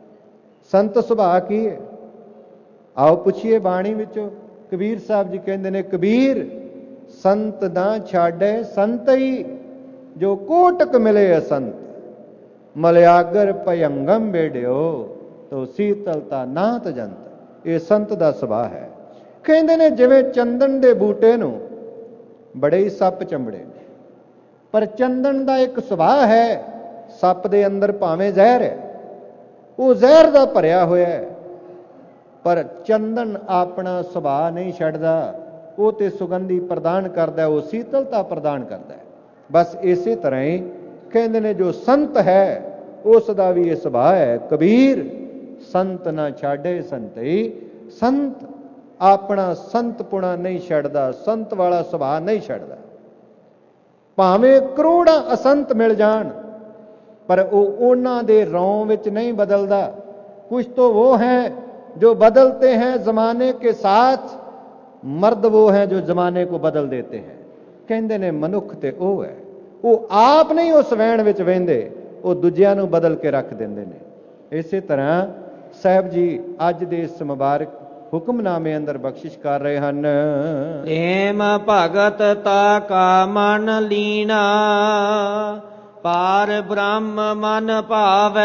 ਸੰਤ ਸੁਭਾਅ ਕੀ ਹੈ? ਆਓ ਪੁੱਛੀਏ ਬਾਣੀ ਵਿੱਚੋਂ। ਕਬੀਰ ਸਾਹਿਬ ਜੀ ਕਹਿੰਦੇ ਨੇ, ਕਬੀਰ ਸੰਤ ਨਾ ਛਾੜੈ ਸੰਤ ਹੀ, ਜੋ ਕੋਟਕ ਮਿਲੇ ਅਸੰਤ, ਮਲਿਆਗਰ ਭਯੰਗਮ ਬੇੜਿਓ, ਤੋ ਸੀਤਲਤਾ ਨਾਤ ਜੰਤ। ਇਹ ਸੰਤ ਦਾ ਸੁਭਾਅ ਹੈ। ਕਹਿੰਦੇ ਨੇ ਜਿਵੇਂ ਚੰਦਨ ਦੇ ਬੂਟੇ ਨੂੰ ਬੜੇ ਹੀ ਸੱਪ ਚੰਬੜੇ ਨੇ, ਪਰ ਚੰਦਨ ਦਾ ਇੱਕ ਸੁਭਾਅ ਹੈ, ਸੱਪ ਦੇ ਅੰਦਰ ਭਾਵੇਂ ਜ਼ਹਿਰ ਹੈ, ਉਹ ਜ਼ਹਿਰ ਦਾ ਭਰਿਆ ਹੋਇਆ ਹੈ, ਪਰ ਚੰਦਨ ਆਪਣਾ ਸੁਭਾਅ ਨਹੀਂ ਛੱਡਦਾ। ਉਹ ਤੇ ਸੁਗੰਧੀ ਪ੍ਰਦਾਨ ਕਰਦਾ, ਉਹ ਸੀਤਲਤਾ ਪ੍ਰਦਾਨ ਕਰਦਾ ਹੈ। ਬਸ ਇਸੇ ਤਰ੍ਹਾਂ ਹੀ ਕਹਿੰਦੇ ਨੇ ਜੋ ਸੰਤ ਹੈ ਉਸ ਦਾ ਵੀ ਇਹ ਸੁਭਾਅ ਹੈ। ਕਬੀਰ ਸੰਤ ਨਾ ਛਾੜੇ ਸੰਤਈ। ਸੰਤ ਆਪਣਾ ਸੰਤਪੁਣਾ ਨਹੀਂ ਛੱਡਦਾ, ਸੰਤ ਵਾਲਾ ਸੁਭਾਅ ਨਹੀਂ ਛੱਡਦਾ। ਭਾਵੇਂ ਕਰੋੜਾਂ ਅਸੰਤ ਮਿਲ ਜਾਣ, ਪਰ ਉਹ ਉਹਨਾਂ ਦੇ ਰੌਂ ਵਿੱਚ ਨਹੀਂ ਬਦਲਦਾ। ਕੁਛ तो वो हैं जो बदलते हैं जमाने के साथ, मर्द वो हैं जो जमाने को बदल देते हैं। ਕਹਿੰਦੇ ਨੇ ਮਨੁੱਖ ਤੇ ਉਹ ਹੈ, ਉਹ ਆਪ ਨਹੀਂ ਉਸ ਵਹਿਣ ਵਿੱਚ ਵਹਿੰਦੇ, ਉਹ ਦੂਜਿਆਂ ਨੂੰ ਬਦਲ ਕੇ ਰੱਖ ਦਿੰਦੇ ਨੇ। ਇਸੇ ਤਰ੍ਹਾਂ ਸਾਹਿਬ ਜੀ ਅੱਜ ਦੇ ਇਸ ਮੁਬਾਰਕ ਹੁਕਮਨਾਮੇ ਅੰਦਰ ਬਖਸ਼ਿਸ਼ ਕਰ ਰਹੇ ਹਨ।
ਪ੍ਰੇਮ ਭਗਤ ਤਾ ਕਾ ਮਨ ਲੀਣਾ, ਪਾਰ ਬ੍ਰਹਮ ਮਨ ਭਾਵੈ।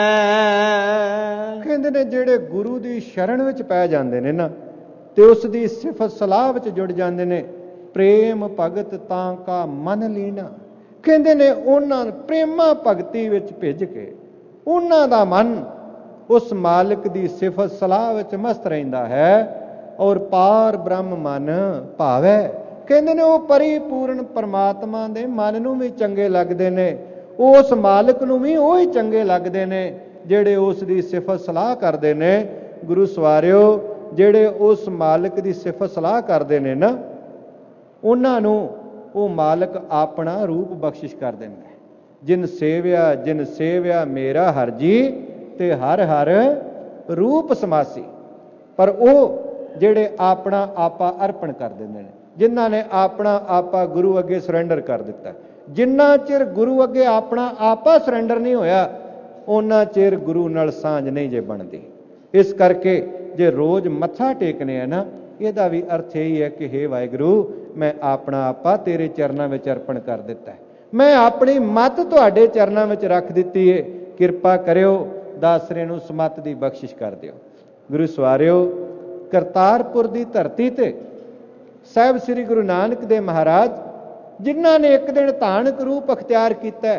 ਕਹਿੰਦੇ ਨੇ ਜਿਹੜੇ ਗੁਰੂ ਦੀ ਸ਼ਰਨ ਵਿੱਚ ਪੈ ਜਾਂਦੇ ਨੇ ਨਾ, ਤੇ ਉਸ ਦੀ ਸਿਫਤ ਸਲਾਹ ਵਿੱਚ ਜੁੜ ਜਾਂਦੇ ਨੇ, ਪ੍ਰੇਮ ਭਗਤ ਤਾਂ ਕਾ ਮਨ ਲੀਣਾ। ਕਹਿੰਦੇ ਨੇ ਉਹਨਾਂ ਪ੍ਰੇਮਾ ਭਗਤੀ ਵਿੱਚ ਭਿੱਜ ਕੇ ਉਹਨਾਂ ਦਾ ਮਨ ਉਸ ਮਾਲਕ ਦੀ ਸਿਫਤ ਸਲਾਹ ਵਿੱਚ ਮਸਤ ਰਹਿੰਦਾ ਹੈ, ਔਰ ਪਾਰ ਬ੍ਰਹਮ ਮਨ ਭਾਵੈ। ਕਹਿੰਦੇ ਨੇ ਉਹ ਪਰਿਪੂਰਨ ਪਰਮਾਤਮਾ ਦੇ ਮਨ ਨੂੰ ਵੀ ਚੰਗੇ ਲੱਗਦੇ ਨੇ, ਉਸ ਮਾਲਕ ਨੂੰ ਵੀ ਉਹ ਹੀ ਚੰਗੇ ਲੱਗਦੇ ਨੇ ਜਿਹੜੇ ਉਸ ਦੀ ਸਿਫਤ ਸਲਾਹ ਕਰਦੇ ਨੇ। ਗੁਰੂ ਸਵਾਰਿਓ, ਜਿਹੜੇ ਉਸ ਮਾਲਕ ਦੀ ਸਿਫਤ ਸਲਾਹ ਕਰਦੇ ਨੇ ਨਾ, ਉਹਨਾਂ ਨੂੰ ਉਹ ਮਾਲਕ ਆਪਣਾ ਰੂਪ ਬਖਸ਼ਿਸ਼ ਕਰ ਦਿੰਦਾ। ਜਿਨ ਸੇਵਿਆ ਜਿਨ ਸੇਵਿਆ ਮੇਰਾ ਹਰ ਜੀ, ਤੇ ਹਰ ਹਰ ਰੂਪ ਸਮਾਸੀ। ਪਰ ਉਹ ਜਿਹੜੇ ਆਪਣਾ ਆਪਾ ਅਰਪਣ ਕਰ ਦਿੰਦੇ ਨੇ, ਜਿਨ੍ਹਾਂ ਨੇ ਆਪਣਾ ਆਪਾ ਗੁਰੂ ਅੱਗੇ ਸਰੈਂਡਰ ਕਰ ਦਿੱਤਾ, ਜਿੰਨਾ ਚਿਰ ਗੁਰੂ ਅੱਗੇ ਆਪਣਾ ਆਪਾ ਸਰੈਂਡਰ ਨਹੀਂ ਹੋਇਆ, ਉਹਨਾਂ ਚਿਰ ਗੁਰੂ ਨਾਲ ਸਾਂਝ ਨਹੀਂ ਜੇ ਬਣਦੀ। ਇਸ ਕਰਕੇ ਜੇ ਰੋਜ਼ ਮੱਥਾ ਟੇਕਨੇ ਆ ਨਾ, ਇਹਦਾ ਵੀ ਅਰਥ ਇਹੀ ਹੈ ਕਿ ਹੇ ਵਾਹਿਗੁਰੂ, ਮੈਂ ਆਪਣਾ ਆਪਾ ਤੇਰੇ ਚਰਨਾਂ ਵਿੱਚ ਅਰਪਣ ਕਰ ਦਿੱਤਾ ਹੈ, ਮੈਂ ਆਪਣੀ ਮੱਤ ਤੁਹਾਡੇ ਚਰਨਾਂ ਵਿੱਚ ਰੱਖ ਦਿੱਤੀ ਹੈ, ਕਿਰਪਾ ਕਰਿਓ ਦਾਸਰੇ ਨੂੰ ਸਮੱਤ ਦੀ ਬਖਸ਼ਿਸ਼ ਕਰ ਦਿਓ। ਗੁਰੂ ਸਵਾਰਿਓ, ਕਰਤਾਰਪੁਰ ਦੀ ਧਰਤੀ ਤੇ ਸਾਹਿਬ ਸ੍ਰੀ ਗੁਰੂ ਨਾਨਕ ਦੇਵ ਮਹਾਰਾਜ, ਜਿਨ੍ਹਾਂ ਨੇ ਇੱਕ ਦਿਨ ਧਾਨਕ ਰੂਪ ਅਖਤਿਆਰ ਕੀਤਾ,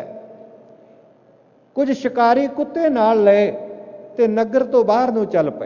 ਕੁਝ ਸ਼ਿਕਾਰੀ ਕੁੱਤੇ ਨਾਲ ਲਏ ਤੇ ਨਗਰ ਤੋਂ ਬਾਹਰ ਨੂੰ ਚੱਲ ਪਏ।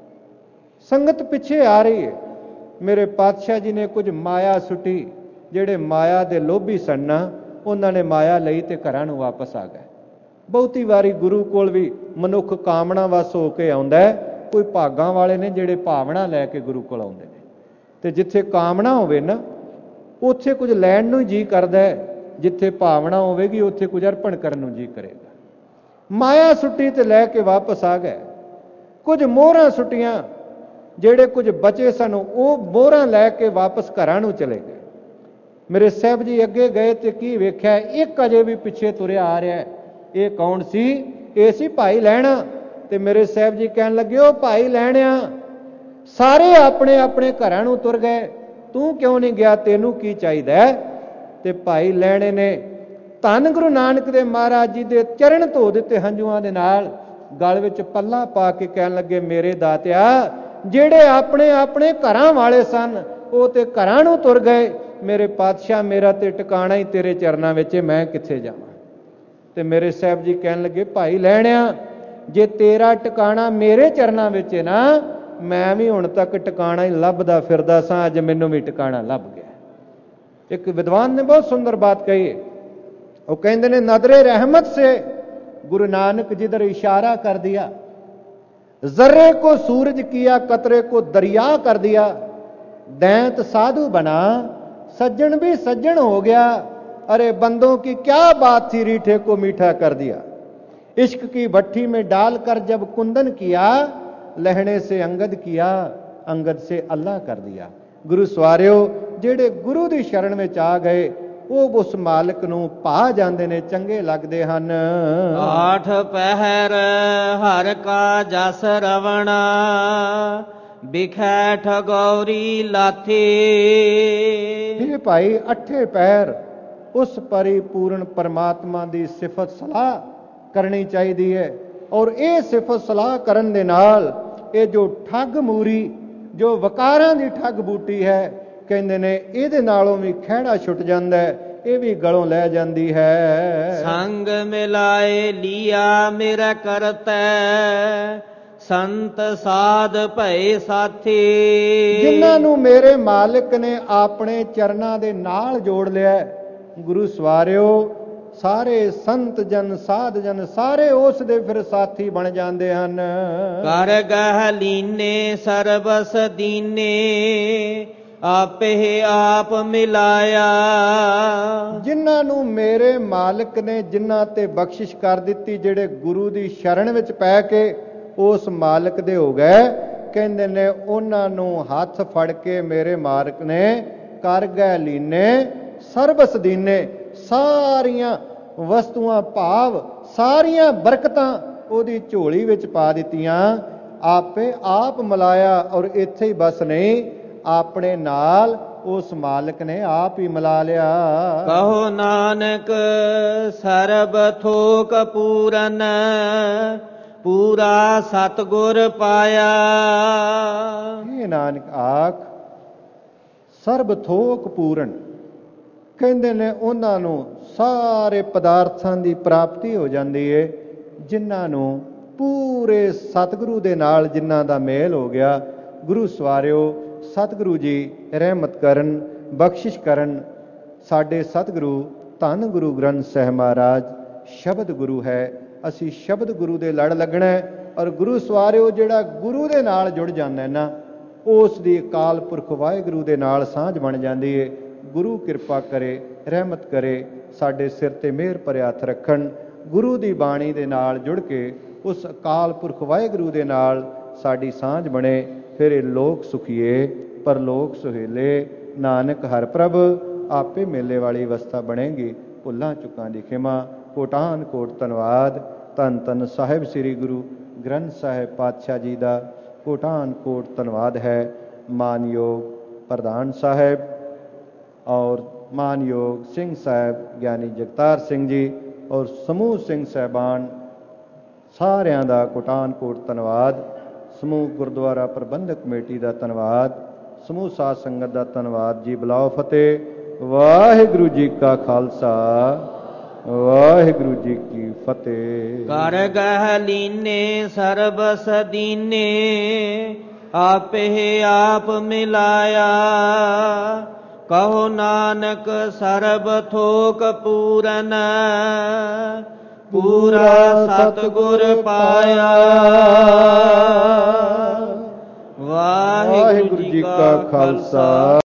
ਸੰਗਤ ਪਿੱਛੇ ਆ ਰਹੀ ਹੈ। ਮੇਰੇ ਪਾਤਸ਼ਾਹ ਜੀ ਨੇ ਕੁਝ ਮਾਇਆ ਸੁੱਟੀ, ਜਿਹੜੇ ਮਾਇਆ ਦੇ ਲੋਭੀ ਸਨ ਨਾ, ਉਹਨਾਂ ਨੇ ਮਾਇਆ ਲਈ ਤੇ ਘਰਾਂ ਨੂੰ ਵਾਪਸ ਆ ਗਏ। ਬਹੁਤੀ ਵਾਰੀ ਗੁਰੂ ਕੋਲ ਵੀ ਮਨੁੱਖ ਕਾਮਨਾ ਵਸ ਹੋ ਕੇ ਆਉਂਦਾ ਹੈ। ਕੋਈ ਭਾਗਾਂ ਵਾਲੇ ਨੇ ਜਿਹੜੇ ਭਾਵਨਾ ਲੈ ਕੇ ਗੁਰੂ ਕੋਲ ਆਉਂਦੇ ਨੇ, ਤੇ ਜਿੱਥੇ ਕਾਮਨਾ ਹੋਵੇ ਨਾ, ਉੱਥੇ ਕੁਝ ਲੈਣ ਨੂੰ ਜੀ ਕਰਦਾ ਹੈ, ਜਿੱਥੇ ਭਾਵਨਾ ਹੋਵੇਗੀ ਉੱਥੇ ਕੁਝ ਅਰਪਣ ਕਰਨ ਨੂੰ ਜੀ ਕਰੇਗਾ। ਮਾਇਆ ਸੁੱਟੀ ਤੇ ਲੈ ਕੇ ਵਾਪਸ ਆ ਗਏ। ਕੁਝ ਮੋਹਰਾਂ ਸੁੱਟੀਆਂ, ਜਿਹੜੇ ਕੁਝ ਬਚੇ ਸਨ ਉਹ ਮੋਹਰਾਂ ਲੈ ਕੇ ਵਾਪਸ ਘਰਾਂ ਨੂੰ ਚਲੇ ਗਏ। ਮੇਰੇ ਸਾਹਿਬ ਜੀ ਅੱਗੇ ਗਏ ਤੇ ਕੀ ਵੇਖਿਆ, ਇੱਕ ਅਜੇ ਵੀ ਪਿੱਛੇ ਤੁਰਿਆ ਆ ਰਿਹਾ। ਇਹ ਕੌਣ ਸੀ? ਇਹ ਸੀ ਭਾਈ ਲਹਿਣਾ। ਤੇ ਮੇਰੇ ਸਾਹਿਬ ਜੀ ਕਹਿਣ ਲੱਗੇ, ਉਹ ਭਾਈ ਲਹਿਣਿਆ, ਸਾਰੇ ਆਪਣੇ ਆਪਣੇ ਘਰਾਂ ਨੂੰ ਤੁਰ ਗਏ, ਤੂੰ ਕਿਉਂ ਨਹੀਂ ਗਿਆ? ਤੈਨੂੰ ਕੀ ਚਾਹੀਦਾ? ਤੇ ਭਾਈ ਲਹਿਣੇ ਨੇ ਧੰਨ ਗੁਰੂ ਨਾਨਕ ਦੇਵ ਮਹਾਰਾਜ ਜੀ ਦੇ ਚਰਨ ਧੋ ਦਿੱਤੇ ਹੰਝੂਆਂ ਦੇ ਨਾਲ, ਗਲ ਵਿੱਚ ਪੱਲਾ ਪਾ ਕੇ ਕਹਿਣ ਲੱਗੇ, ਮੇਰੇ ਦਾਤਿਆ, ਜਿਹੜੇ ਆਪਣੇ ਆਪਣੇ ਘਰਾਂ ਵਾਲੇ ਸਨ ਉਹ ਤੇ ਘਰਾਂ ਨੂੰ ਤੁਰ ਗਏ, ਮੇਰੇ ਪਾਤਸ਼ਾਹ ਮੇਰਾ ਤੇ ਟਿਕਾਣਾ ਹੀ ਤੇਰੇ ਚਰਨਾਂ ਵਿੱਚ, ਮੈਂ ਕਿੱਥੇ ਜਾਵਾਂ? ਤੇ ਮੇਰੇ ਸਾਹਿਬ ਜੀ ਕਹਿਣ ਲੱਗੇ, ਭਾਈ ਲਹਿਣਿਆ, ਜੇ ਤੇਰਾ ਟਿਕਾਣਾ ਮੇਰੇ ਚਰਨਾਂ ਵਿੱਚ ਹੈ ਨਾ, ਮੈਂ ਵੀ ਹੁਣ ਤੱਕ ਟਿਕਾਣਾ ਹੀ ਲੱਭਦਾ ਫਿਰਦਾ ਸਾਂ, ਅੱਜ ਮੈਨੂੰ ਵੀ ਟਿਕਾਣਾ ਲੱਭ ਗਿਆ। ਇੱਕ ਵਿਦਵਾਨ ਨੇ ਬਹੁਤ ਸੁੰਦਰ ਬਾਤ ਕਹੀ ਹੈ। ਉਹ ਕਹਿੰਦੇ ਨੇ, ਨਦਰੇ ਰਹਿਮਤ ਸੇ गुरु नानक जिधर इशारा कर दिया, जर्रे को सूरज किया, कतरे को दरिया कर दिया, दैंत साधु बना, सज्जन भी सज्जन हो गया, अरे बंदों की क्या बात थी, रीठे को मीठा कर दिया। इश्क की भट्टी में डालकर जब कुंदन किया, लहने से अंगद किया, अंगद से अल्लाह कर दिया। गुरु सवारियो, जेड़े गुरु दी शरण में आ गए ਉਹ ਉਸ ਮਾਲਕ ਨੂੰ ਪਾ ਜਾਂਦੇ ਨੇ, ਚੰਗੇ ਲੱਗਦੇ ਹਨ।
ਆਠ ਪਹਿਰ ਹਰ ਕਾ ਜਸ ਰਵਣਾ, ਬਿਖੈ ਠਗੌਰੀ ਲਾਥੀ।
ਇਹ ਭਾਈ ਅੱਠੇ ਪਹਿਰ ਉਸ ਪਰਿਪੂਰਨ ਪਰਮਾਤਮਾ ਦੀ ਸਿਫਤ ਸਲਾਹ ਕਰਨੀ ਚਾਹੀਦੀ ਹੈ, ਔਰ ਇਹ ਸਿਫਤ ਸਲਾਹ ਕਰਨ ਦੇ ਨਾਲ ਇਹ ਜੋ ਠੱਗ ਮੂਰੀ, ਜੋ ਵਕਾਰਾਂ ਦੀ ਠੱਗ ਬੂਟੀ ਹੈ, ਕਹਿੰਦੇ ਨੇ ਇਹਦੇ ਨਾਲੋਂ ਵੀ ਖਹਿੜਾ ਛੁੱਟ ਜਾਂਦਾ ਹੈ, ਇਹ ਵੀ ਗਲੋਂ ਲੈ ਜਾਂਦੀ ਹੈ।
ਸੰਗ ਮਿਲਾਏ ਲੀਆ ਮੇਰਾ ਕਰਤੈ, ਸੰਤ ਸਾਧ ਭਏ ਸਾਥੀ।
ਜਿਨ੍ਹਾਂ ਨੂੰ ਮੇਰੇ ਮਾਲਿਕ ਨੇ ਆਪਣੇ ਚਰਨਾਂ ਦੇ ਨਾਲ ਜੋੜ ਲਿਆ, ਗੁਰੂ ਸਵਾਰਿਓ, ਸਾਰੇ ਸੰਤ ਜਨ ਸਾਧ ਜਨ ਸਾਰੇ ਉਸ ਦੇ ਫਿਰ ਸਾਥੀ ਬਣ ਜਾਂਦੇ ਹਨ।
ਕਰ ਗਹਿ ਲੀਨੇ ਸਰਬਸ ਦੀਨੇ ਆਪੇ ਆਪ ਮਿਲਾਇਆ।
ਜਿਨ੍ਹਾਂ ਨੂੰ ਮੇਰੇ ਮਾਲਕ ਨੇ ਜਿਨ੍ਹਾਂ ਤੇ ਬਖਸ਼ਿਸ਼ ਕਰ ਦਿੱਤੀ, ਜਿਹੜੇ ਗੁਰੂ ਦੀ ਸ਼ਰਨ ਵਿੱਚ ਪੈ ਕੇ ਉਸ ਮਾਲਕ ਦੇ ਹੋ ਗਏ, ਕਹਿੰਦੇ ਨੇ ਉਹਨਾਂ ਨੂੰ ਹੱਥ ਫੜ ਕੇ ਮੇਰੇ ਮਾਲਕ ਨੇ ਕਰ ਗਏ ਲੀਨੇ ਸਰਬਸ ਦੀਨੇ, ਸਾਰੀਆਂ ਵਸਤੂਆਂ ਭਾਵ ਸਾਰੀਆਂ ਬਰਕਤਾਂ ਉਹਦੀ ਝੋਲੀ ਵਿੱਚ ਪਾ ਦਿੱਤੀਆਂ, ਆਪੇ ਆਪ ਮਿਲਾਇਆ। ਔਰ ਇੱਥੇ ਹੀ ਬਸ ਨਹੀਂ, ਆਪਣੇ ਨਾਲ ਉਸ ਮਾਲਕ ਨੇ ਆਪ ਹੀ ਮਿਲਾ ਲਿਆ।
ਕਹੋ ਨਾਨਕ ਸਰਬ ਥੋਕ ਪੂਰਨ ਪੂਰਾ ਸਤਿਗੁਰ ਪਾਇਆ।
ਇਹ ਨਾਨਕ ਆਖ ਸਰਬ ਥੋਕ ਪੂਰਨ, ਕਹਿੰਦੇ ਨੇ ਉਹਨਾਂ ਨੂੰ ਸਾਰੇ ਪਦਾਰਥਾਂ ਦੀ ਪ੍ਰਾਪਤੀ ਹੋ ਜਾਂਦੀ ਹੈ, ਜਿਨ੍ਹਾਂ ਨੂੰ ਪੂਰੇ ਸਤਿਗੁਰੂ ਦੇ ਨਾਲ ਜਿਨ੍ਹਾਂ ਦਾ ਮੇਲ ਹੋ ਗਿਆ। ਗੁਰੂ ਸਵਾਰਿਓ, ਸਤਿਗੁਰੂ ਜੀ ਰਹਿਮਤ ਕਰਨ, ਬਖਸ਼ਿਸ਼ ਕਰਨ। ਸਾਡੇ ਸਤਿਗੁਰੂ ਧੰਨ ਗੁਰੂ ਗ੍ਰੰਥ ਸਾਹਿਬ ਮਹਾਰਾਜ ਸ਼ਬਦ ਗੁਰੂ ਹੈ। ਅਸੀਂ ਸ਼ਬਦ ਗੁਰੂ ਦੇ ਲੜ ਲੱਗਣਾ ਹੈ। ਔਰ ਗੁਰੂ ਸਵਾਰਿਓ, ਜਿਹੜਾ ਗੁਰੂ ਦੇ ਨਾਲ ਜੁੜ ਜਾਂਦਾ ਹੈ ਨਾ, ਉਸ ਦੀ ਅਕਾਲ ਪੁਰਖ ਵਾਹਿਗੁਰੂ ਦੇ ਨਾਲ ਸਾਂਝ ਬਣ ਜਾਂਦੀ ਹੈ। ਗੁਰੂ ਕਿਰਪਾ ਕਰੇ, ਰਹਿਮਤ ਕਰੇ, ਸਾਡੇ ਸਿਰ ਤੇ ਮਿਹਰ ਭਰੇ ਹੱਥ ਰੱਖਣ। ਗੁਰੂ ਦੀ ਬਾਣੀ ਦੇ ਨਾਲ ਜੁੜ ਕੇ ਉਸ ਅਕਾਲ ਪੁਰਖ ਵਾਹਿਗੁਰੂ ਦੇ ਨਾਲ ਸਾਡੀ ਸਾਂਝ ਬਣੇ। ਫਿਰ ਇਹ ਲੋਕ ਸੁਖੀਏ ਪਰਲੋਕ ਸੁਹੇਲੇ, ਨਾਨਕ ਹਰ ਪ੍ਰਭ ਆਪੇ ਮੇਲੇ ਵਾਲੀ ਅਵਸਥਾ ਬਣੇਗੀ। ਭੁੱਲਾਂ ਚੁੱਕਾਂ ਦੀ ਖਿਮਾ। ਕੋਟਾਨ ਕੋਟ ਧੰਨਵਾਦ। ਧੰਨ ਧੰਨ ਸਾਹਿਬ ਸ੍ਰੀ ਗੁਰੂ ਗ੍ਰੰਥ ਸਾਹਿਬ ਪਾਤਸ਼ਾਹ ਜੀ ਦਾ ਕੋਟਾਨ ਕੋਟ ਧੰਨਵਾਦ ਹੈ। ਮਾਨਯੋਗ ਪ੍ਰਧਾਨ ਸਾਹਿਬ ਔਰ ਮਾਨਯੋਗ ਸਿੰਘ ਸਾਹਿਬ ਗਿਆਨੀ ਜਗਤਾਰ ਸਿੰਘ ਜੀ ਔਰ ਸਮੂਹ ਸਿੰਘ ਸਾਹਿਬਾਨ ਸਾਰਿਆਂ ਦਾ ਕੋਟਾਨ ਕੋਟ ਧੰਨਵਾਦ। ਸਮੂਹ ਗੁਰਦੁਆਰਾ ਪ੍ਰਬੰਧਕ ਕਮੇਟੀ ਦਾ ਧੰਨਵਾਦ। ਸਮੂਹ ਸਾਧ ਸੰਗਤ ਦਾ ਧੰਨਵਾਦ ਜੀ। ਬੁਲਾਓ ਫਤਿਹ। ਵਾਹਿਗੁਰੂ ਜੀ ਕਾ ਖਾਲਸਾ, ਵਾਹਿਗੁਰੂ ਜੀ ਕੀ ਫਤਿਹ।
ਕਰ ਗਹਿ ਲੀਨੇ ਸਰਬਸ ਦੀਨੇ ਆਪੇ ਆਪ ਮਿਲਾਇਆ। ਕਹੋ ਨਾਨਕ ਸਰਬ ਥੋਕ ਪੂਰਨ ਪੂਰਾ ਸਤਿਗੁਰ ਪਾਇਆ। ਵਾਹਿਗੁਰੂ ਜੀ ਕਾ ਖਾਲਸਾ।